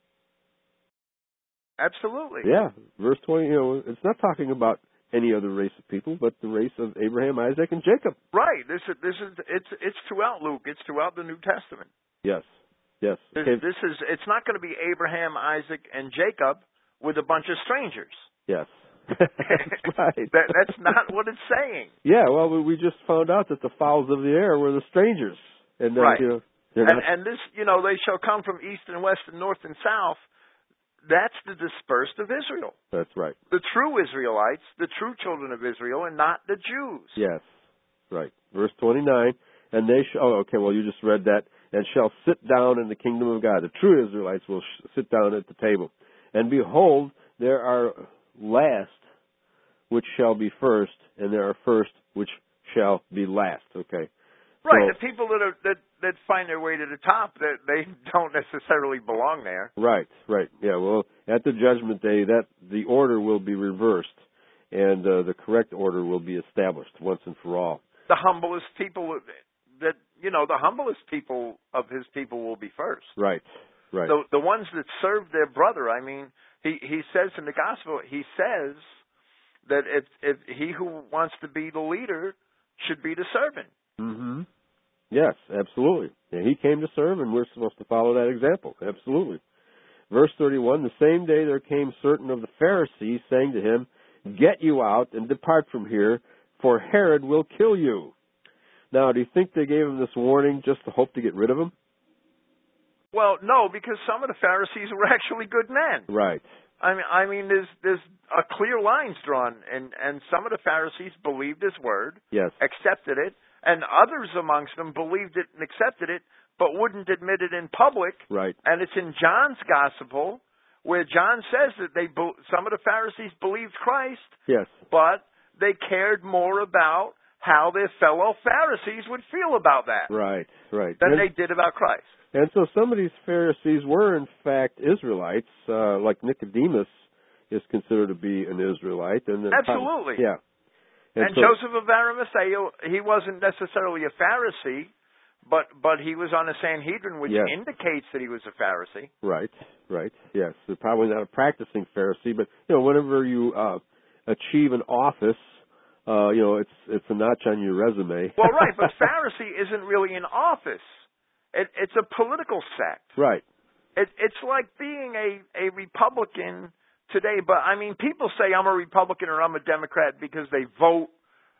Absolutely. Yeah. Verse 20, it's not talking about any other race of people, but the race of Abraham, Isaac, and Jacob. Right. It's throughout Luke. It's throughout the New Testament. Yes. Yes. It's not going to be Abraham, Isaac, and Jacob with a bunch of strangers. Yes. That's right. That's not what it's saying. Yeah, well, we just found out that the fowls of the air were the strangers. And right. And this, they shall come from east and west and north and south. That's the dispersed of Israel. That's right. The true Israelites, the true children of Israel, and not the Jews. Yes. Right. Verse 29, and they shall, you just read that, and shall sit down in the kingdom of God. The true Israelites will sit down at the table. And behold, there are last which shall be first, and there are first which shall be last. Okay. Right. The people that find their way to the top, that they don't necessarily belong there. Right. Right. Yeah. Well, at the judgment day, that the order will be reversed, and the correct order will be established once and for all. The humblest people the humblest people of his people will be first. Right. Right. The ones that serve their brother. I mean, he says in the gospel, he says that if he who wants to be the leader should be the servant. Mm-hmm. Yes, absolutely. Yeah, he came to serve, and we're supposed to follow that example. Absolutely. Verse 31, the same day there came certain of the Pharisees, saying to him, get you out and depart from here, for Herod will kill you. Now, do you think they gave him this warning just to hope to get rid of him? Well, no, because some of the Pharisees were actually good men. Right. I mean, there's a clear lines drawn, and some of the Pharisees believed his word, yes, accepted it, and others amongst them believed it and accepted it, but wouldn't admit it in public. Right. And it's in John's gospel where John says that some of the Pharisees believed Christ, yes, but they cared more about how their fellow Pharisees would feel about that. Right. Right. Than they did about Christ. And so some of these Pharisees were, in fact, Israelites, like Nicodemus is considered to be an Israelite. Absolutely. Yeah. And so, Joseph of Arimathea, he wasn't necessarily a Pharisee, but he was on the Sanhedrin, which indicates that he was a Pharisee. Right, right, yes. Probably not a practicing Pharisee, but, whenever you achieve an office, it's a notch on your resume. Well, right, but Pharisee isn't really an office. It's a political sect. Right. It's like being a Republican today, but I mean, people say I'm a Republican or I'm a Democrat because they vote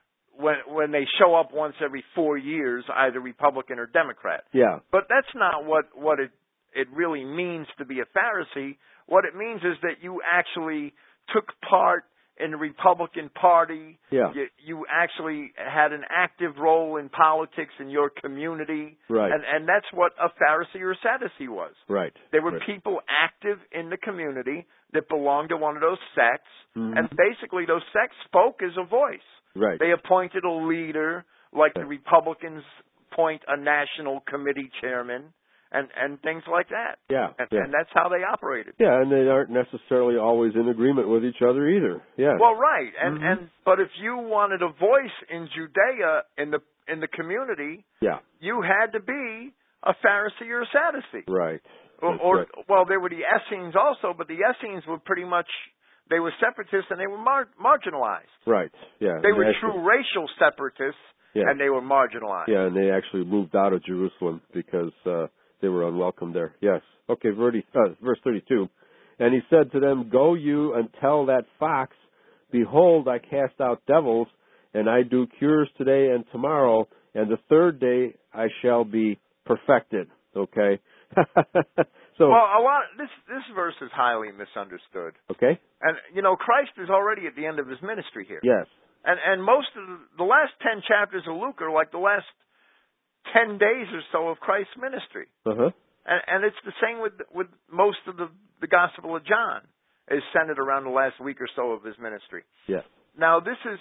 when they show up once every 4 years, either Republican or Democrat. Yeah. But that's not what it really means to be a Pharisee. What it means is that you actually took part in the Republican Party. Yeah. You actually had an active role in politics in your community. Right. And that's what a Pharisee or a Sadducee was. Right. They were people active in the community that belonged to one of those sects. Mm-hmm. And basically those sects spoke as a voice. Right. They appointed a leader, like the Republicans appoint a national committee chairman. and things like that. Yeah, and that's how they operated. Yeah, and they aren't necessarily always in agreement with each other either. Yeah. Well, right, and but if you wanted a voice in Judea in the community, you had to be a Pharisee or a Sadducee. Right. Or well, there were the Essenes also, but the Essenes were pretty much, they were separatists and they were marginalized. Right. Yeah. They were true racial separatists, and they were marginalized. Yeah, and they actually moved out of Jerusalem because they were unwelcome there. Yes. Okay, verse 32. And he said to them, "Go you and tell that fox, behold, I cast out devils, and I do cures today and tomorrow, and the third day I shall be perfected." Okay. So, well, this verse is highly misunderstood. Okay. And Christ is already at the end of his ministry here. Yes. And most of the last 10 chapters of Luke are like the last 10 days or so of Christ's ministry. Uh-huh. And it's the same with most of the Gospel of John is centered around the last week or so of his ministry. Yes. Now this is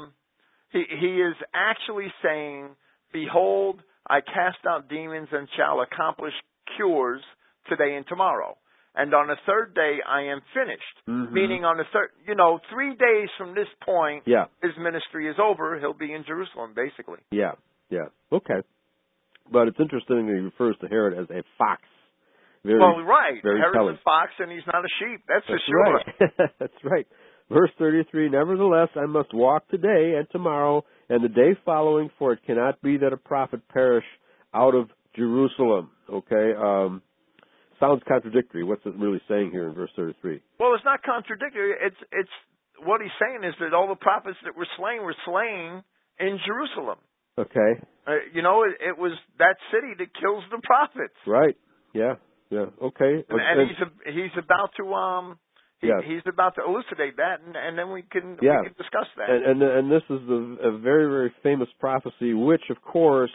he is actually saying, "Behold, I cast out demons and shall accomplish cures today and tomorrow. And on the third day I am finished." Mm-hmm. Meaning on the third, 3 days from this point, his ministry is over. He'll be in Jerusalem, basically. Yeah. Okay. But it's interesting that he refers to Herod as a fox. Right. Very Herod's telling. a fox and he's not a sheep. That's for sure. Right. That's right. Verse 33, "Nevertheless, I must walk today and tomorrow and the day following, for it cannot be that a prophet perish out of Jerusalem." Okay. Sounds contradictory. What's it really saying here in verse 33? Well, it's not contradictory. It's what he's saying is that all the prophets that were slain in Jerusalem. Okay. It was that city that kills the prophets. Right. Yeah. Okay. And he's about to he's about to elucidate that, and then we can discuss that. And this is a very, very famous prophecy, which of course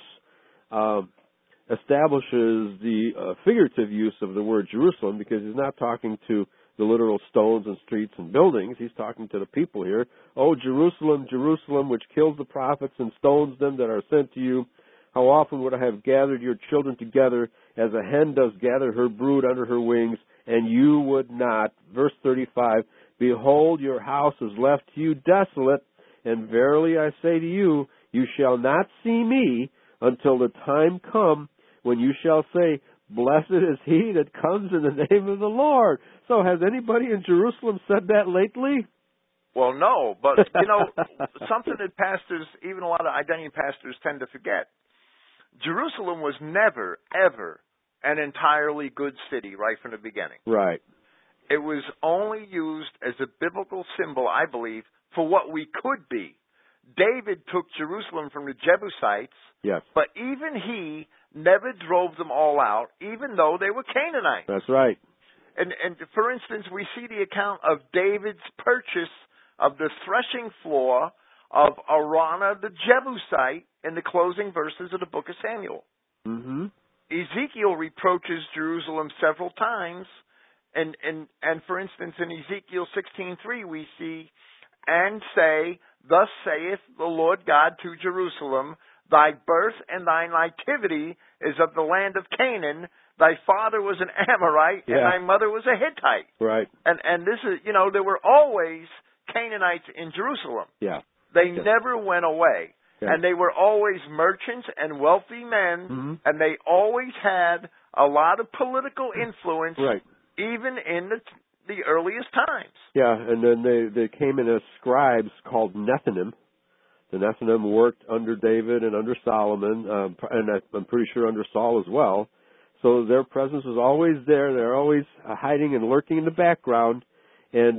establishes the figurative use of the word Jerusalem, because he's not talking to the literal stones and streets and buildings. He's talking to the people here. "Oh, Jerusalem, Jerusalem, which kills the prophets and stones them that are sent to you. How often would I have gathered your children together as a hen does gather her brood under her wings, and you would not." Verse 35, "Behold, your house is left to you desolate, and verily I say to you, you shall not see me until the time come when you shall say, Blessed is he that comes in the name of the Lord." So has anybody in Jerusalem said that lately? Well, no, but, something that pastors, even a lot of identity pastors, tend to forget. Jerusalem was never, ever an entirely good city right from the beginning. Right. It was only used as a biblical symbol, I believe, for what we could be. David took Jerusalem from the Jebusites, yes, but even he never drove them all out, even though they were Canaanites. That's right. And for instance, we see the account of David's purchase of the threshing floor of Araunah the Jebusite in the closing verses of the book of Samuel. Mm-hmm. Ezekiel reproaches Jerusalem several times, and for instance, in Ezekiel 16:3 we see, "And say, Thus saith the Lord God to Jerusalem, Thy birth and thy nativity is of the land of Canaan. Thy father was an Amorite, and thy mother was a Hittite." Right. And this is, there were always Canaanites in Jerusalem. Yeah. They never went away. Yeah. And they were always merchants and wealthy men, and they always had a lot of political influence, even in the earliest times. Yeah, and then they came in as scribes called Nethinim. The Nethinim worked under David and under Solomon, and I'm pretty sure under Saul as well. So their presence was always there. They're always hiding and lurking in the background, and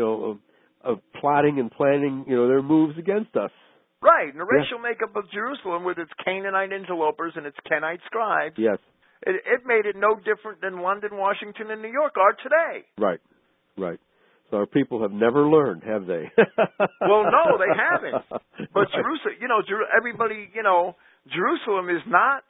plotting and planning, their moves against us. Right, and the racial makeup of Jerusalem with its Canaanite interlopers and its Kenite scribes. Yes. It made it no different than London, Washington, and New York are today. Right. So our people have never learned, have they? Well, no, they haven't. But Jerusalem, everybody, Jerusalem is not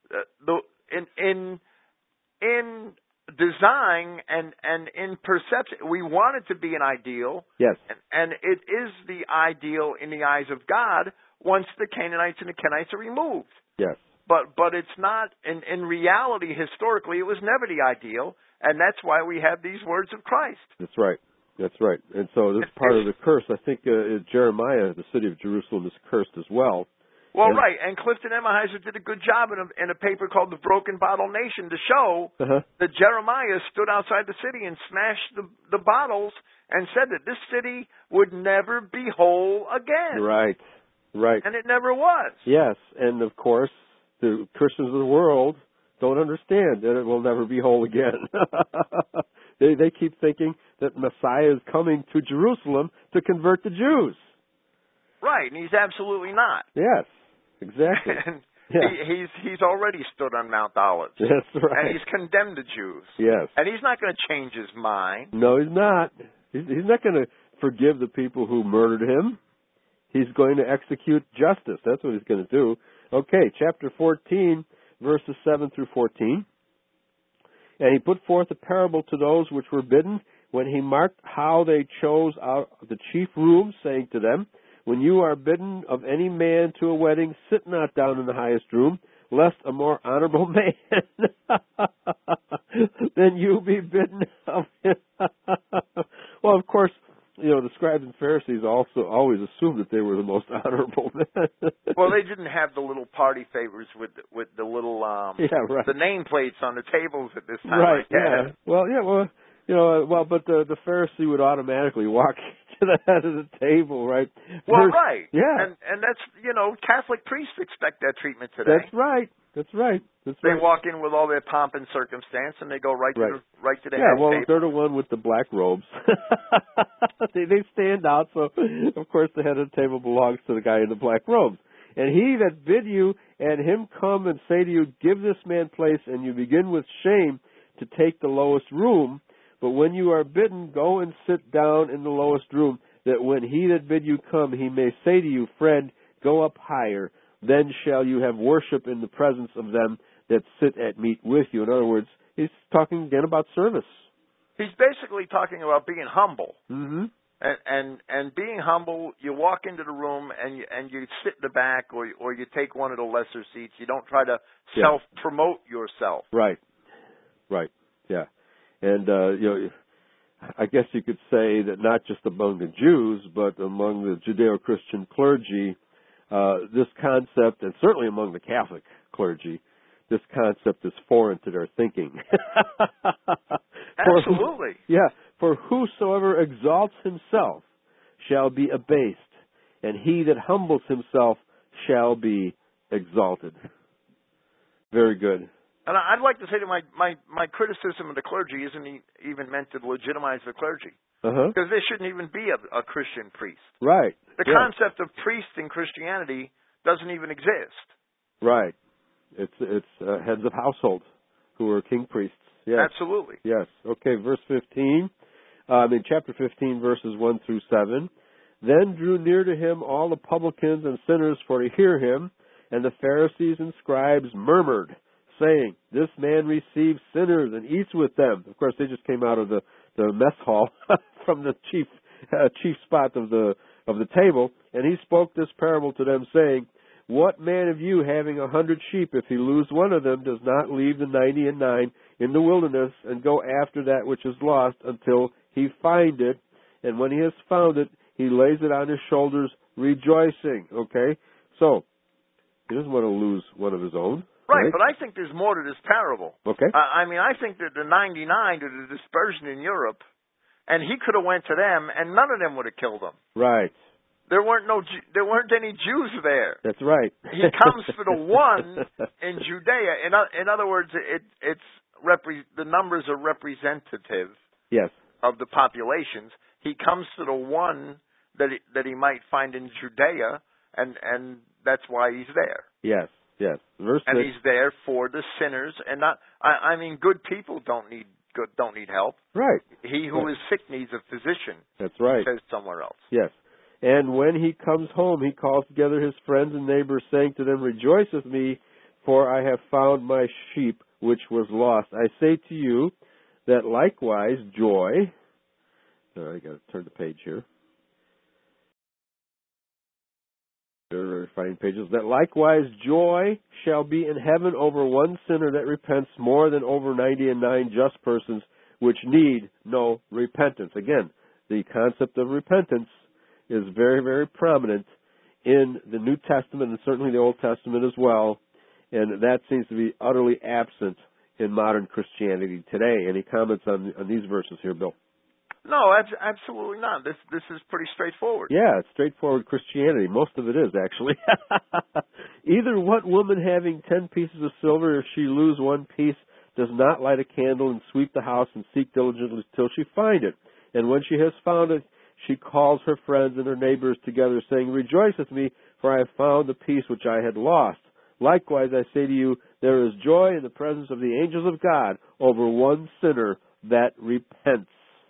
in design and in perception. We want it to be an ideal. Yes. And it is the ideal in the eyes of God once the Canaanites and the Kenites are removed. Yes. but it's not. In reality, historically, it was never the ideal, and that's why we have these words of Christ. That's right. That's right. And so this is part of the curse. I think Jeremiah, the city of Jerusalem, is cursed as well. Well, right. And Clifton Emerheiser did a good job in a paper called The Broken Bottle Nation to show that Jeremiah stood outside the city and smashed the bottles and said that this city would never be whole again. Right. Right. And it never was. Yes. And, of course, the Christians of the world don't understand that it will never be whole again. They keep thinking that Messiah is coming to Jerusalem to convert the Jews. Right, and he's absolutely not. Yes, exactly. And he's already stood on Mount Olives. That's right. And he's condemned the Jews. Yes. And he's not going to change his mind. No, he's not. He's not going to forgive the people who murdered him. He's going to execute justice. That's what he's going to do. Okay, chapter 14, verses 7 through 14. And he put forth a parable to those which were bidden, when he marked how they chose out the chief rooms, saying to them, when you are bidden of any man to a wedding, sit not down in the highest room, lest a more honorable man than you be bidden of him. Well, of course, the scribes and Pharisees also always assumed that they were the most honorable men. Well, they didn't have the little party favors with the little the nameplates on the tables at this time. Right. Yeah. Well, but the Pharisee would automatically walk to the head of the table, right? Well, right. Yeah. And that's Catholic priests expect that treatment today. That's right. They walk in with all their pomp and circumstance, and they go right to the head well, table. they're the one with the black robes. they stand out, so of course the head of the table belongs to the guy in the black robes. And he that bid you, and him come and say to you, give this man place, and you begin with shame to take the lowest room. But when you are bidden, go and sit down in the lowest room, that when he that bid you come, he may say to you, friend, go up higher. Then shall you have worship in the presence of them that sit at meat with you. In other words, he's talking again about service. He's basically talking about being humble. Mm-hmm. And being humble, you walk into the room and you sit in the back, or you take one of the lesser seats. You don't try to self-promote yourself. Right. Yeah. And I guess you could say that not just among the Jews, but among the Judeo-Christian clergy, this concept, and certainly among the Catholic clergy, this concept is foreign to their thinking. Absolutely. For whosoever exalts himself shall be abased, and he that humbles himself shall be exalted. Very good. And I'd like to say that my criticism of the clergy isn't even meant to legitimize the clergy. Because there shouldn't even be a Christian priest. Right. The concept of priest in Christianity doesn't even exist. Right. It's heads of household who are king priests. Yes. Absolutely. Yes. Okay, verse 15. Chapter 15, verses 1 through 7. Then drew near to him all the publicans and sinners for to hear him, and the Pharisees and scribes murmured, saying, this man receives sinners and eats with them. Of course, they just came out of the mess hall from the chief spot of the table, and he spoke this parable to them, saying, what man of you, having 100 sheep, if he lose one of them, does not leave the 99 in the wilderness and go after that which is lost until he find it? And when he has found it, he lays it on his shoulders, rejoicing. Okay? So, he doesn't want to lose one of his own. Right, but I think there's more to this parable. Okay. I think that the 99 to the dispersion in Europe, and he could have went to them, and none of them would have killed him. Right. There weren't any Jews there. That's right. He comes for the one in Judea. In other words, the numbers are representative. Yes. Of the populations. He comes to the one that he might find in Judea, and that's why he's there. Yes. Verse 6. And he's there for the sinners, and not. Good people don't need help. Right. He who is sick needs a physician. That's right. It says somewhere else. Yes. And when he comes home, he calls together his friends and neighbors, saying to them, rejoice with me, for I have found my sheep which was lost. I say to you that likewise joy. I got to turn the page here. clarifying pages, that likewise joy shall be in heaven over one sinner that repents more than over 99 just persons which need no repentance. Again, the concept of repentance is very, very prominent in the New Testament and certainly the Old Testament as well, and that seems to be utterly absent in modern Christianity today. Any comments on these verses here, Bill? No, absolutely not. This is pretty straightforward. Yeah, it's straightforward Christianity. Most of it is, actually. Either what woman having 10 pieces of silver, if she lose one piece, does not light a candle and sweep the house and seek diligently till she find it. And when she has found it, she calls her friends and her neighbors together, saying, Rejoice with me, for I have found the piece which I had lost. Likewise, I say to you, there is joy in the presence of the angels of God over one sinner that repents.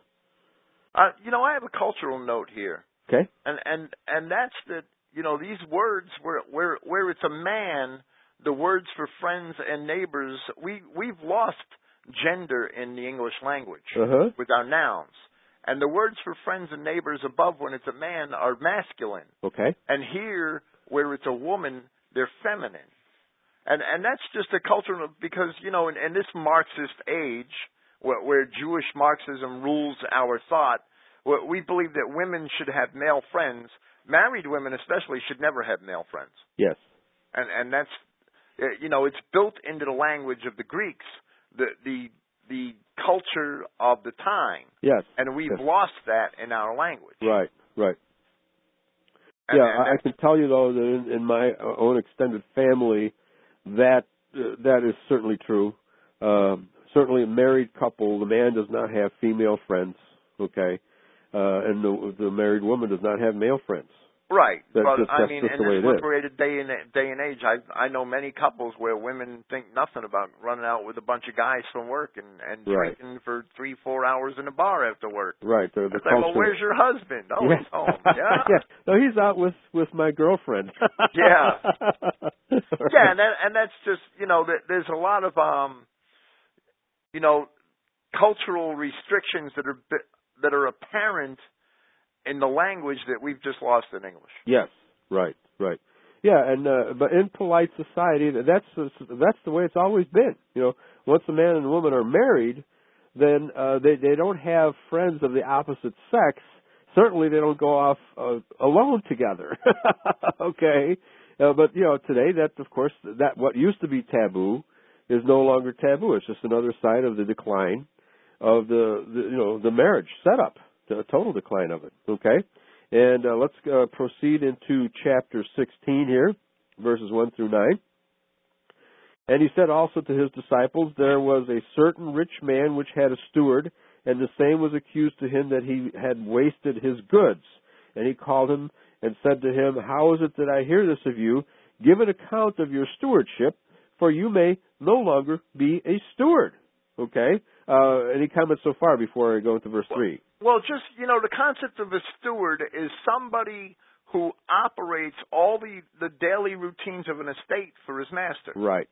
I have a cultural note here. Okay. And that's that, these words where it's a man, the words for friends and neighbors, we've lost gender in the English language with our nouns. And the words for friends and neighbors above when it's a man are masculine. Okay. And here, where it's a woman, they're feminine. And that's just a cultural, because, in this Marxist age, where Jewish Marxism rules our thought, we believe that women should have male friends. Married women especially should never have male friends. Yes. And that's, it's built into the language of the Greeks, the culture of the time. Yes. And we've lost that in our language. Right. I can tell you, though, that in my own extended family, that is certainly true. Certainly a married couple, the man does not have female friends, okay? And the married woman does not have male friends. Right. That's but just in the way this it is. liberated day and age, I know many couples where women think nothing about running out with a bunch of guys from work and drinking for 3-4 hours in a bar after work. Right. It's like, well, where's your husband? Oh, he's home. Yeah. Yeah. No, he's out with my girlfriend. Yeah. Yeah, and that's just, there's a lot of cultural restrictions that are apparent in the language that we've just lost in English. Yes, right. Yeah, and but in polite society, that's the way it's always been. Once a man and a woman are married, then they don't have friends of the opposite sex. Certainly, they don't go off alone together. Okay, but today, that of course, that what used to be taboo is no longer taboo. It's just another sign of the decline of the marriage setup. The total decline of it, okay? And let's proceed into chapter 16 here, verses 1 through 9. And he said also to his disciples, there was a certain rich man which had a steward, and the same was accused to him that he had wasted his goods. And he called him and said to him, How is it that I hear this of you? Give an account of your stewardship, for you may no longer be a steward. Okay? Any comments so far before I go into verse 3? Well, just, the concept of a steward is somebody who operates all the daily routines of an estate for his master. Right.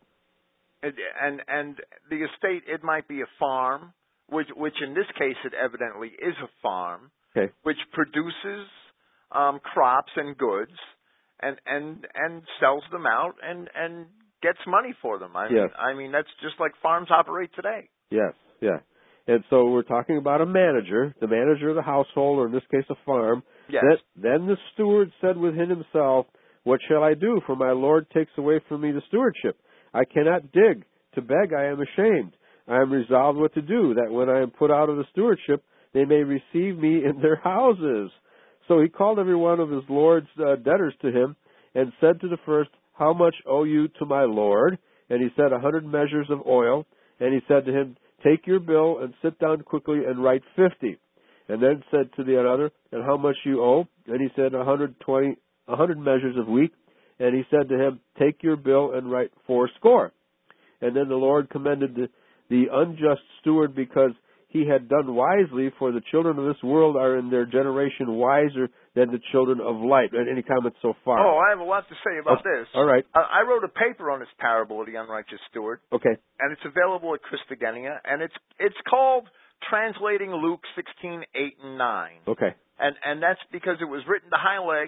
And the estate, it might be a farm, which in this case it evidently is a farm, which produces crops and goods and sells them out and gets money for them. I mean, that's just like farms operate today. Yes, yeah. And so we're talking about a manager, the manager of the household, or in this case a farm. Yes. Then the steward said within himself, What shall I do? For my Lord takes away from me the stewardship. I cannot dig. To beg I am ashamed. I am resolved what to do, that when I am put out of the stewardship, they may receive me in their houses. So he called every one of his Lord's debtors to him, and said to the first, How much owe you to my Lord? And he said, 100 measures of oil. And he said to him, Take your bill and sit down quickly and write 50. And then said to the other, And how much you owe? And he said, 100 measures of wheat. And he said to him, Take your bill and write 80. And then the Lord commended the unjust steward because he had done wisely, for the children of this world are in their generation wiser than the children of light. Any comments so far? Oh, I have a lot to say about this. All right. I wrote a paper on this parable of the unrighteous steward. Okay. And it's available at Christogenea, and it's called Translating Luke 16:8 and 9. Okay. And that's because it was written to highlight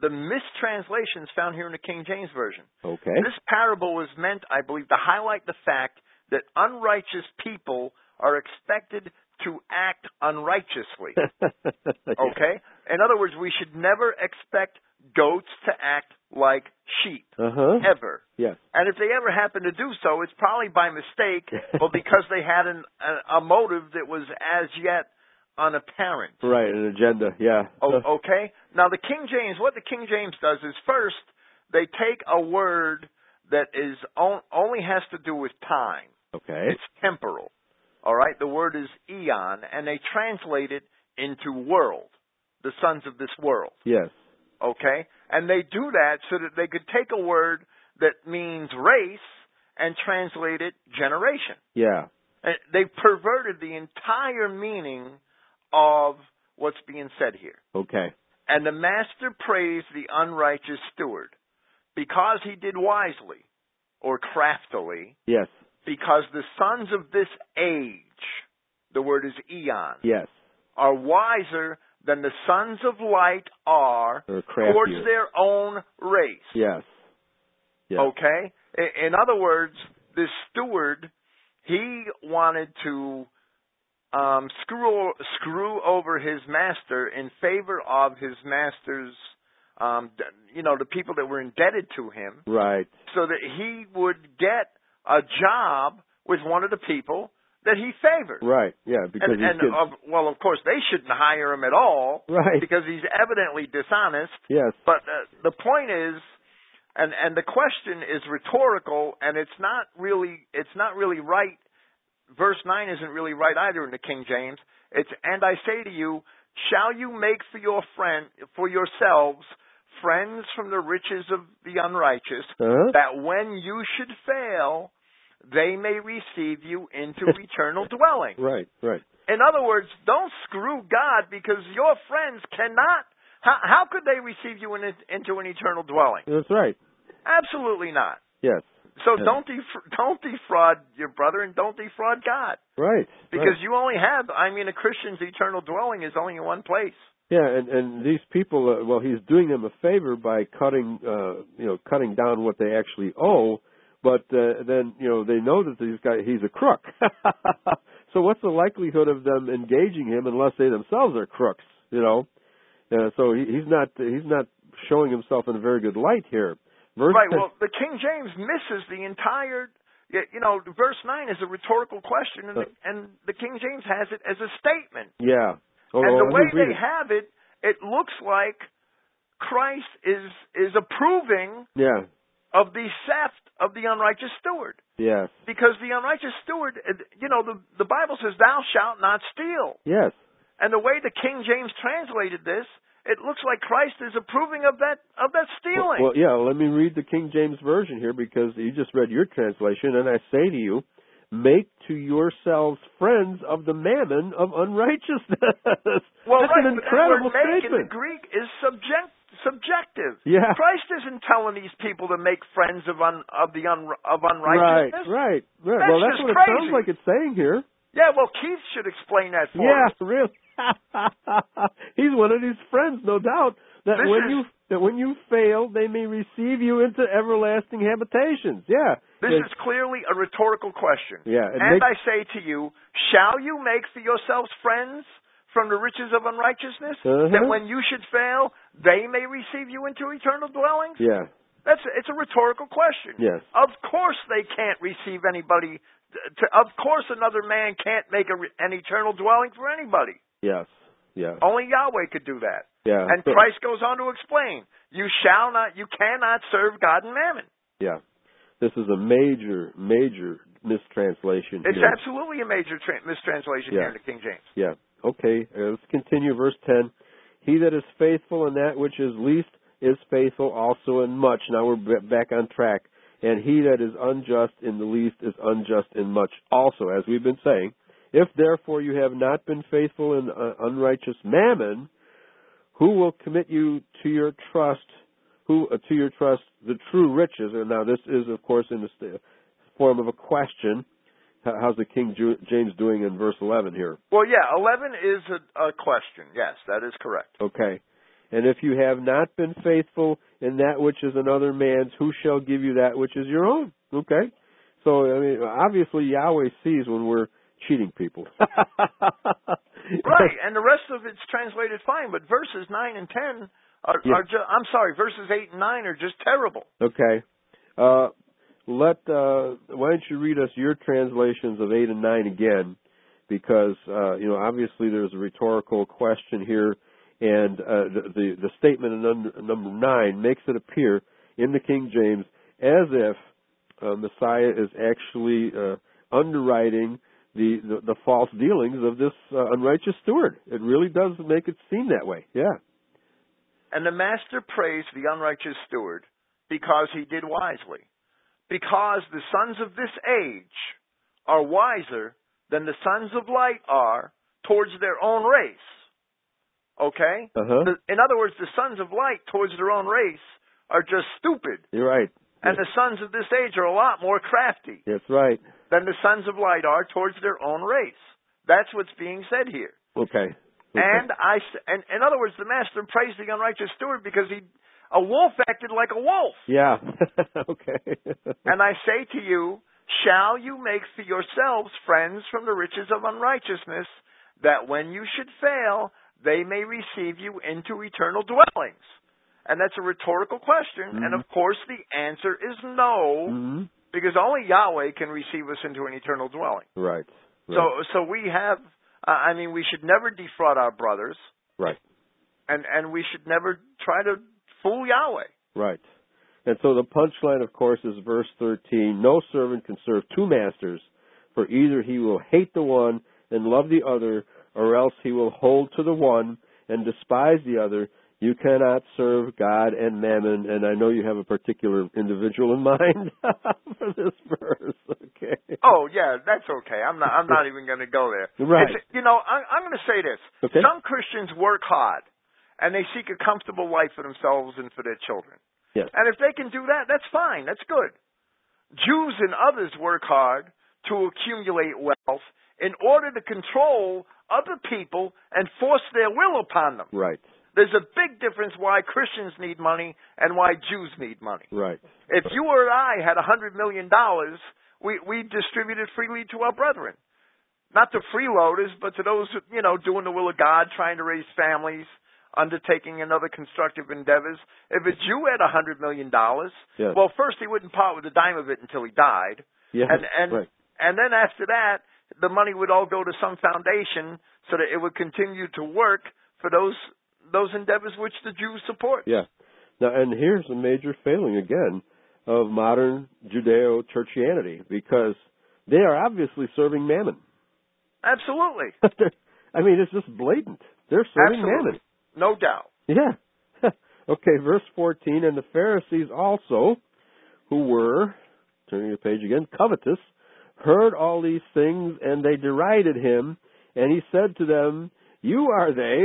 the mistranslations found here in the King James Version. Okay. This parable was meant, I believe, to highlight the fact that unrighteous people are expected to act unrighteously. Okay? In other words, we should never expect goats to act like sheep, ever. Yes. And if they ever happen to do so, it's probably by mistake, or because they had a motive that was as yet unapparent. Right, an agenda, yeah. Okay? Now, what the King James does is first, they take a word that is only has to do with time. Okay. It's temporal. All right? The word is eon, and they translate it into world, the sons of this world. Yes. Okay? And they do that so that they could take a word that means race and translate it generation. Yeah. And they perverted the entire meaning of what's being said here. Okay. And the master praised the unrighteous steward because he did wisely or craftily. Yes. Because the sons of this age, the word is eon, yes, are wiser than the sons of light are towards their own race. Yes. Yes. Okay? In other words, this steward, he wanted to screw over his master in favor of his master's, the people that were indebted to him. Right. So that he would get a job with one of the people that he favored. Right, yeah. Because of course, they shouldn't hire him at all. Right. Because he's evidently dishonest. Yes. But the point is, and the question is rhetorical, and it's not really right. Verse 9 isn't really right either in the King James. It's, and I say to you, shall you make for yourselves friends from the riches of the unrighteous, that when you should fail, they may receive you into eternal dwelling. Right, right. In other words, don't screw God, because your friends cannot. How could they receive you into an eternal dwelling? That's right. Absolutely not. Yes. So don't defraud your brother, and don't defraud God. Right. Because you only have, a Christian's eternal dwelling is only in one place. Yeah, and these people, he's doing them a favor by cutting down what they actually owe, but then they know that he's a crook. So what's the likelihood of them engaging him unless they themselves are crooks? So he's not showing himself in a very good light here. Right. Well, the King James misses the entire. Verse 9 is a rhetorical question, and the King James has it as a statement. Yeah. And the way they have it, it looks like Christ is approving of the theft of the unrighteous steward. Yes. Because the unrighteous steward, the Bible says, "Thou shalt not steal." Yes. And the way the King James translated this, it looks like Christ is approving of that stealing. Well, let me read the King James Version here, because you just read your translation, and I say to you, make to yourselves friends of the mammon of unrighteousness. Well, that's an incredible statement. statement. In the Greek is subjective. Yeah. Christ isn't telling these people to make friends of unrighteousness. Right. That's well, that's just what crazy. It sounds like it's saying here. Yeah, well, Keith should explain that for us. Yeah, really. He's one of his friends, no doubt. That when you fail, they may receive you into everlasting habitations. Yeah. This is clearly a rhetorical question. Yeah. And I say to you, shall you make for yourselves friends from the riches of unrighteousness, that when you should fail, they may receive you into eternal dwellings? Yeah. It's a rhetorical question. Yes. Of course they can't receive anybody. Of course another man can't make an eternal dwelling for anybody. Yes. Yeah. Only Yahweh could do that. Yeah. And Christ goes on to explain, you cannot serve God and mammon. Yeah. This is a major mistranslation. It's absolutely a major mistranslation here in the King James. Yeah. Okay. Let's continue. Verse 10. He that is faithful in that which is least is faithful also in much. Now we're back on track. And he that is unjust in the least is unjust in much also, as we've been saying. If therefore you have not been faithful in unrighteous mammon, who will commit you to your trust? The true riches? And now this is, of course, in the form of a question. How's the King James doing in verse 11 here? Well, 11 is a question. Yes, that is correct. Okay. And if you have not been faithful in that which is another man's, who shall give you that which is your own? Okay? So, I mean, obviously Yahweh sees when we're cheating people. Right, and the rest of it's translated fine, but verses 9 and 10 verses 8 and 9 are just terrible. Okay. Why don't you read us your translations of 8 and 9 again? Because, obviously there's a rhetorical question here, and the statement in number 9 makes it appear in the King James as if Messiah is actually underwriting the false dealings of this unrighteous steward. It really does make it seem that way. Yeah. And the master praised the unrighteous steward because he did wisely, because the sons of this age are wiser than the sons of light are towards their own race. Okay? Uh-huh. In other words, the sons of light towards their own race are just stupid. You're right. And the sons of this age are a lot more crafty. That's right. Than the sons of light are towards their own race. That's what's being said here. Okay. And in other words, the master praised the unrighteous steward because a wolf acted like a wolf. Yeah. Okay. And I say to you, shall you make for yourselves friends from the riches of unrighteousness, that when you should fail, they may receive you into eternal dwellings? And that's a rhetorical question, and of course the answer is no, because only Yahweh can receive us into an eternal dwelling. Right. So we have, we should never defraud our brothers. Right. And we should never try to fool Yahweh. Right. And so the punchline, of course, is verse 13, no servant can serve two masters, for either he will hate the one and love the other, or else he will hold to the one and despise the other. You cannot serve God and mammon, and I know you have a particular individual in mind for this verse. Okay. Oh yeah, that's okay. I'm not even going to go there. Right. I'm going to say this. Okay. Some Christians work hard, and they seek a comfortable life for themselves and for their children. Yes. And if they can do that, that's fine. That's good. Jews and others work hard to accumulate wealth in order to control other people and force their will upon them. Right. There's a big difference why Christians need money and why Jews need money. Right. If you or I had $100 million, we distribute it freely to our brethren. Not to freeloaders, but to those, doing the will of God, trying to raise families, undertaking another constructive endeavors. If a Jew had $100 million, yes. Well, first he wouldn't part with a dime of it until he died. Yes. Right. And then after that, the money would all go to some foundation so that it would continue to work for those endeavors which the Jews support. Yeah. Now, and here's a major failing, again, of modern Judeo-Churchianity, because they are obviously serving mammon. Absolutely. It's just blatant. They're serving mammon. No doubt. Yeah. Okay, verse 14, and the Pharisees also, who were, turning the page again, covetous, heard all these things, and they derided him, and he said to them, you are they,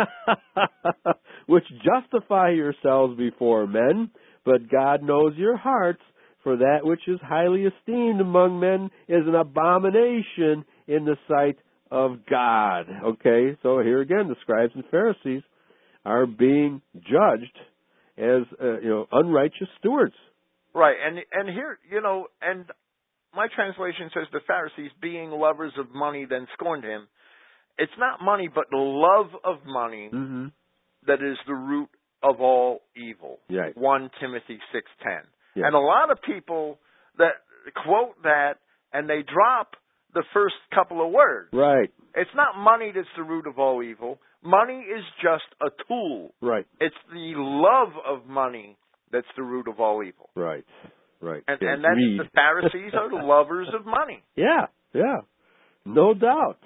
which justify yourselves before men, but God knows your hearts, for that which is highly esteemed among men is an abomination in the sight of God. Okay, so here again, the scribes and Pharisees are being judged as, unrighteous stewards. Right, and here, and my translation says the Pharisees, being lovers of money, then scorned him. It's not money, but the love of money that is the root of all evil. Right. 1 Timothy 6:10. Yeah. And a lot of people that quote that and they drop the first couple of words. Right. It's not money that's the root of all evil. Money is just a tool. Right. It's the love of money that's the root of all evil. Right. Right. And that's the Pharisees are the lovers of money. Yeah. Yeah. No doubt.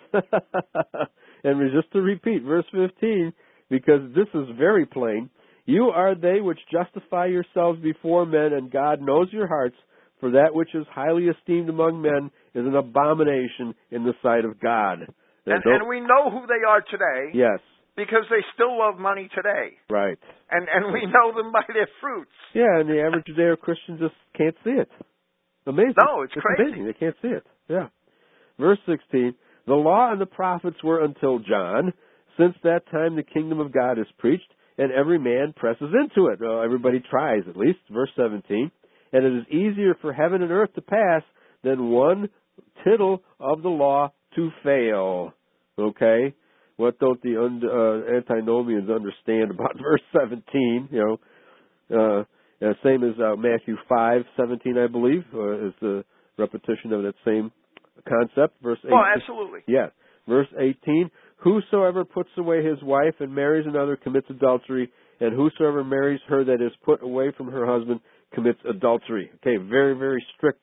And just to repeat, verse 15, because this is very plain, you are they which justify yourselves before men, and God knows your hearts, for that which is highly esteemed among men is an abomination in the sight of God. And we know who they are today. Yes. Because they still love money today. Right. And we know them by their fruits. Yeah, and the average Judeo-Christian just can't see it. Amazing. No, it's crazy. Amazing. They can't see it. Yeah. Verse 16, the law and the prophets were until John. Since that time the kingdom of God is preached, and every man presses into it. Everybody tries, at least. Verse 17. And it is easier for heaven and earth to pass than one tittle of the law to fail. Okay? What don't the antinomians understand about verse 17? Same as Matthew 5:17, I believe, is the repetition of that same concept. Verse 18. Oh, absolutely. Yeah. Verse 18. Whosoever puts away his wife and marries another commits adultery, and whosoever marries her that is put away from her husband commits adultery. Okay, very, very strict,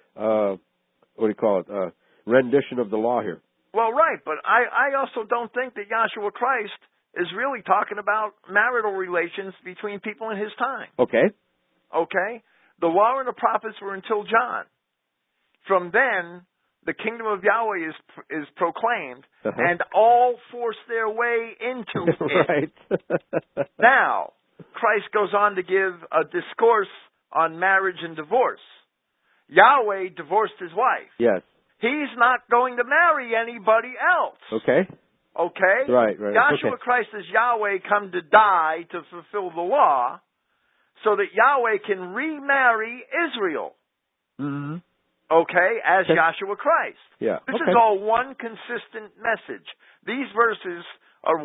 rendition of the law here. Well, right, but I also don't think that Yahshua Christ is really talking about marital relations between people in his time. Okay. Okay? The law and the prophets were until John. From then, the kingdom of Yahweh is proclaimed, and all force their way into it. Right. Now, Christ goes on to give a discourse on marriage and divorce. Yahweh divorced his wife. Yes. He's not going to marry anybody else. Okay. Okay? Right. Yahshua Christ as Yahweh come to die to fulfill the law so that Yahweh can remarry Israel. Mm-hmm. Okay? As Yahshua Christ. Yeah. This is all one consistent message. These verses are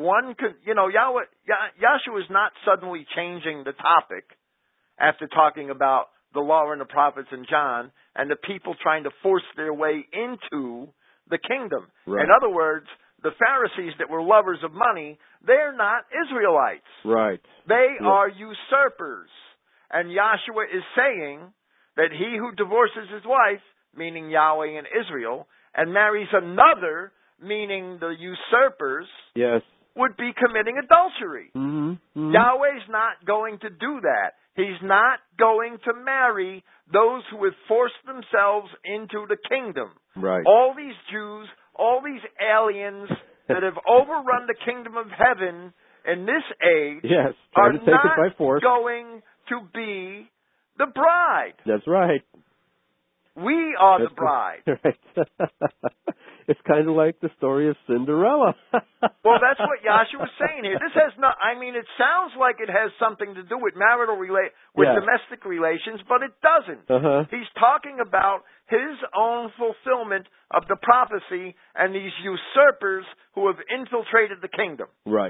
Yahshua is not suddenly changing the topic after talking about the law and the prophets in John and the people trying to force their way into the kingdom. Right. In other words, the Pharisees that were lovers of money, they're not Israelites. Right. They are usurpers. And Yahshua is saying that he who divorces his wife, meaning Yahweh and Israel, and marries another, meaning the usurpers, yes, would be committing adultery. Mm-hmm. Mm-hmm. Yahweh's not going to do that. He's not going to marry those who have forced themselves into the kingdom. Right. All these Jews, all these aliens that have overrun the kingdom of heaven in this age are to take it by force. Not going to be the bride. That's right. We are the bride. Right. It's kind of like the story of Cinderella. Well, that's what Yahshua is saying here. This has it sounds like it has something to do with domestic relations, but it doesn't. He's talking about his own fulfillment of the prophecy and these usurpers who have infiltrated the kingdom. Right.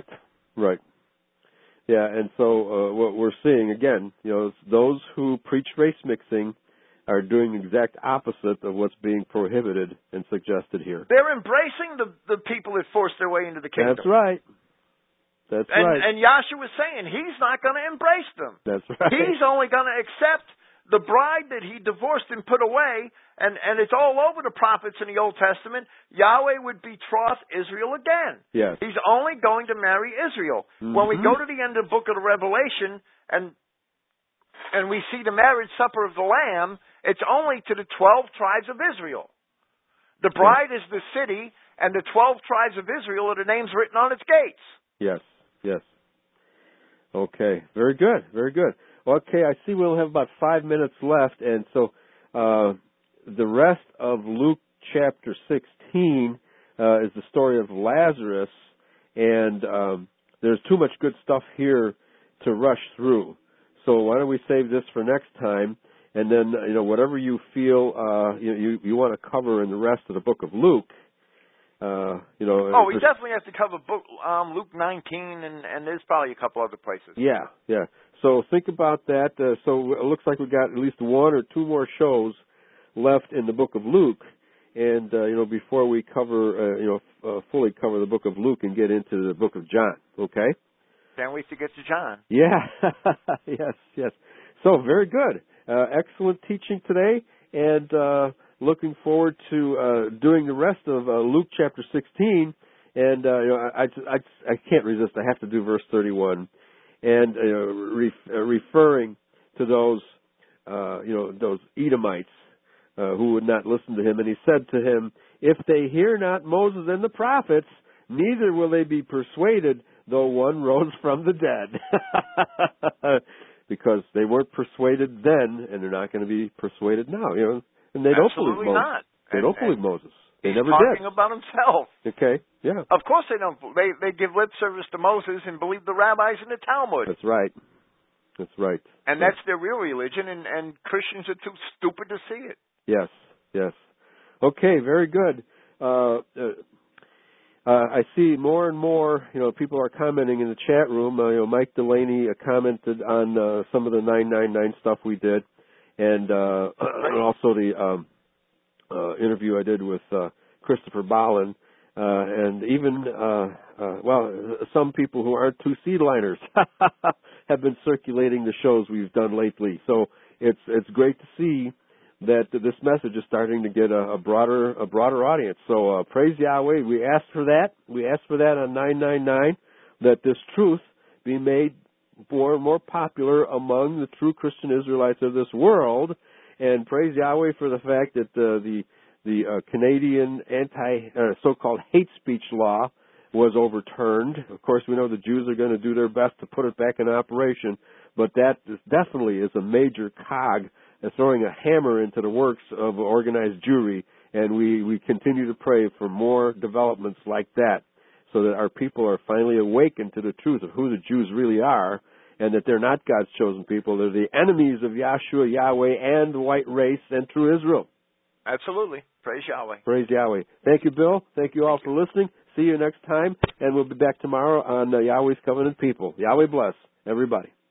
Yeah, and so what we're seeing, again, those who preach race mixing are doing the exact opposite of what's being prohibited and suggested here. They're embracing the people that force their way into the kingdom. That's right. Right. And Yahshua is saying he's not going to embrace them. That's right. He's only going to accept the bride that he divorced and put away, and it's all over the prophets in the Old Testament. Yahweh would betroth Israel again. Yes. He's only going to marry Israel. Mm-hmm. When we go to the end of the book of the Revelation and we see the marriage supper of the Lamb, it's only to the 12 tribes of Israel. The bride is the city, and the 12 tribes of Israel are the names written on its gates. Yes. Okay, very good. Okay, I see we'll have about 5 minutes left, and so the rest of Luke chapter 16 is the story of Lazarus, and there's too much good stuff here to rush through. So why don't we save this for next time, and then whatever you feel you want to cover in the rest of the book of Luke. We definitely have to cover Luke 19, and there's probably a couple other places. Yeah. So think about that. So it looks like we've got at least one or two more shows left in the book of Luke, and before we cover fully cover the book of Luke and get into the book of John. Okay. Can't wait to get to John. Yeah. Yes. So very good. Excellent teaching today, and looking forward to doing the rest of Luke chapter 16. And I can't resist. I have to do verse 31, and referring to those those Edomites who would not listen to him. And he said to him, "If they hear not Moses and the prophets, neither will they be persuaded, though one rose from the dead." Because they weren't persuaded then, and they're not going to be persuaded now. And they don't believe Moses. Not. They don't believe Moses. They He's never talking did. about himself. Okay, yeah. Of course they don't. They give lip service to Moses and believe the rabbis in the Talmud. That's right. That's right. And that's their real religion, and Christians are too stupid to see it. Yes, yes. Okay, very good. I see more and more, people are commenting in the chat room. Mike Delaney commented on some of the 999 stuff we did, and also the interview I did with Christopher Ballin, and even some people who aren't two seedliners have been circulating the shows we've done lately. So it's great to see that this message is starting to get a broader audience. So praise Yahweh. We asked for that. We asked for that on 999, that this truth be made more and more popular among the true Christian Israelites of this world. And praise Yahweh for the fact that the Canadian so-called hate speech law was overturned. Of course, we know the Jews are going to do their best to put it back in operation, but that definitely is a major cog throwing a hammer into the works of organized Jewry, and we continue to pray for more developments like that, so that our people are finally awakened to the truth of who the Jews really are, and that they're not God's chosen people. They're the enemies of Yahshua, Yahweh, and the white race and true Israel. Absolutely. Praise Yahweh. Praise Yahweh. Thank you, Bill. Thank you all for listening. See you next time, and we'll be back tomorrow on Yahweh's Covenant People. Yahweh bless everybody.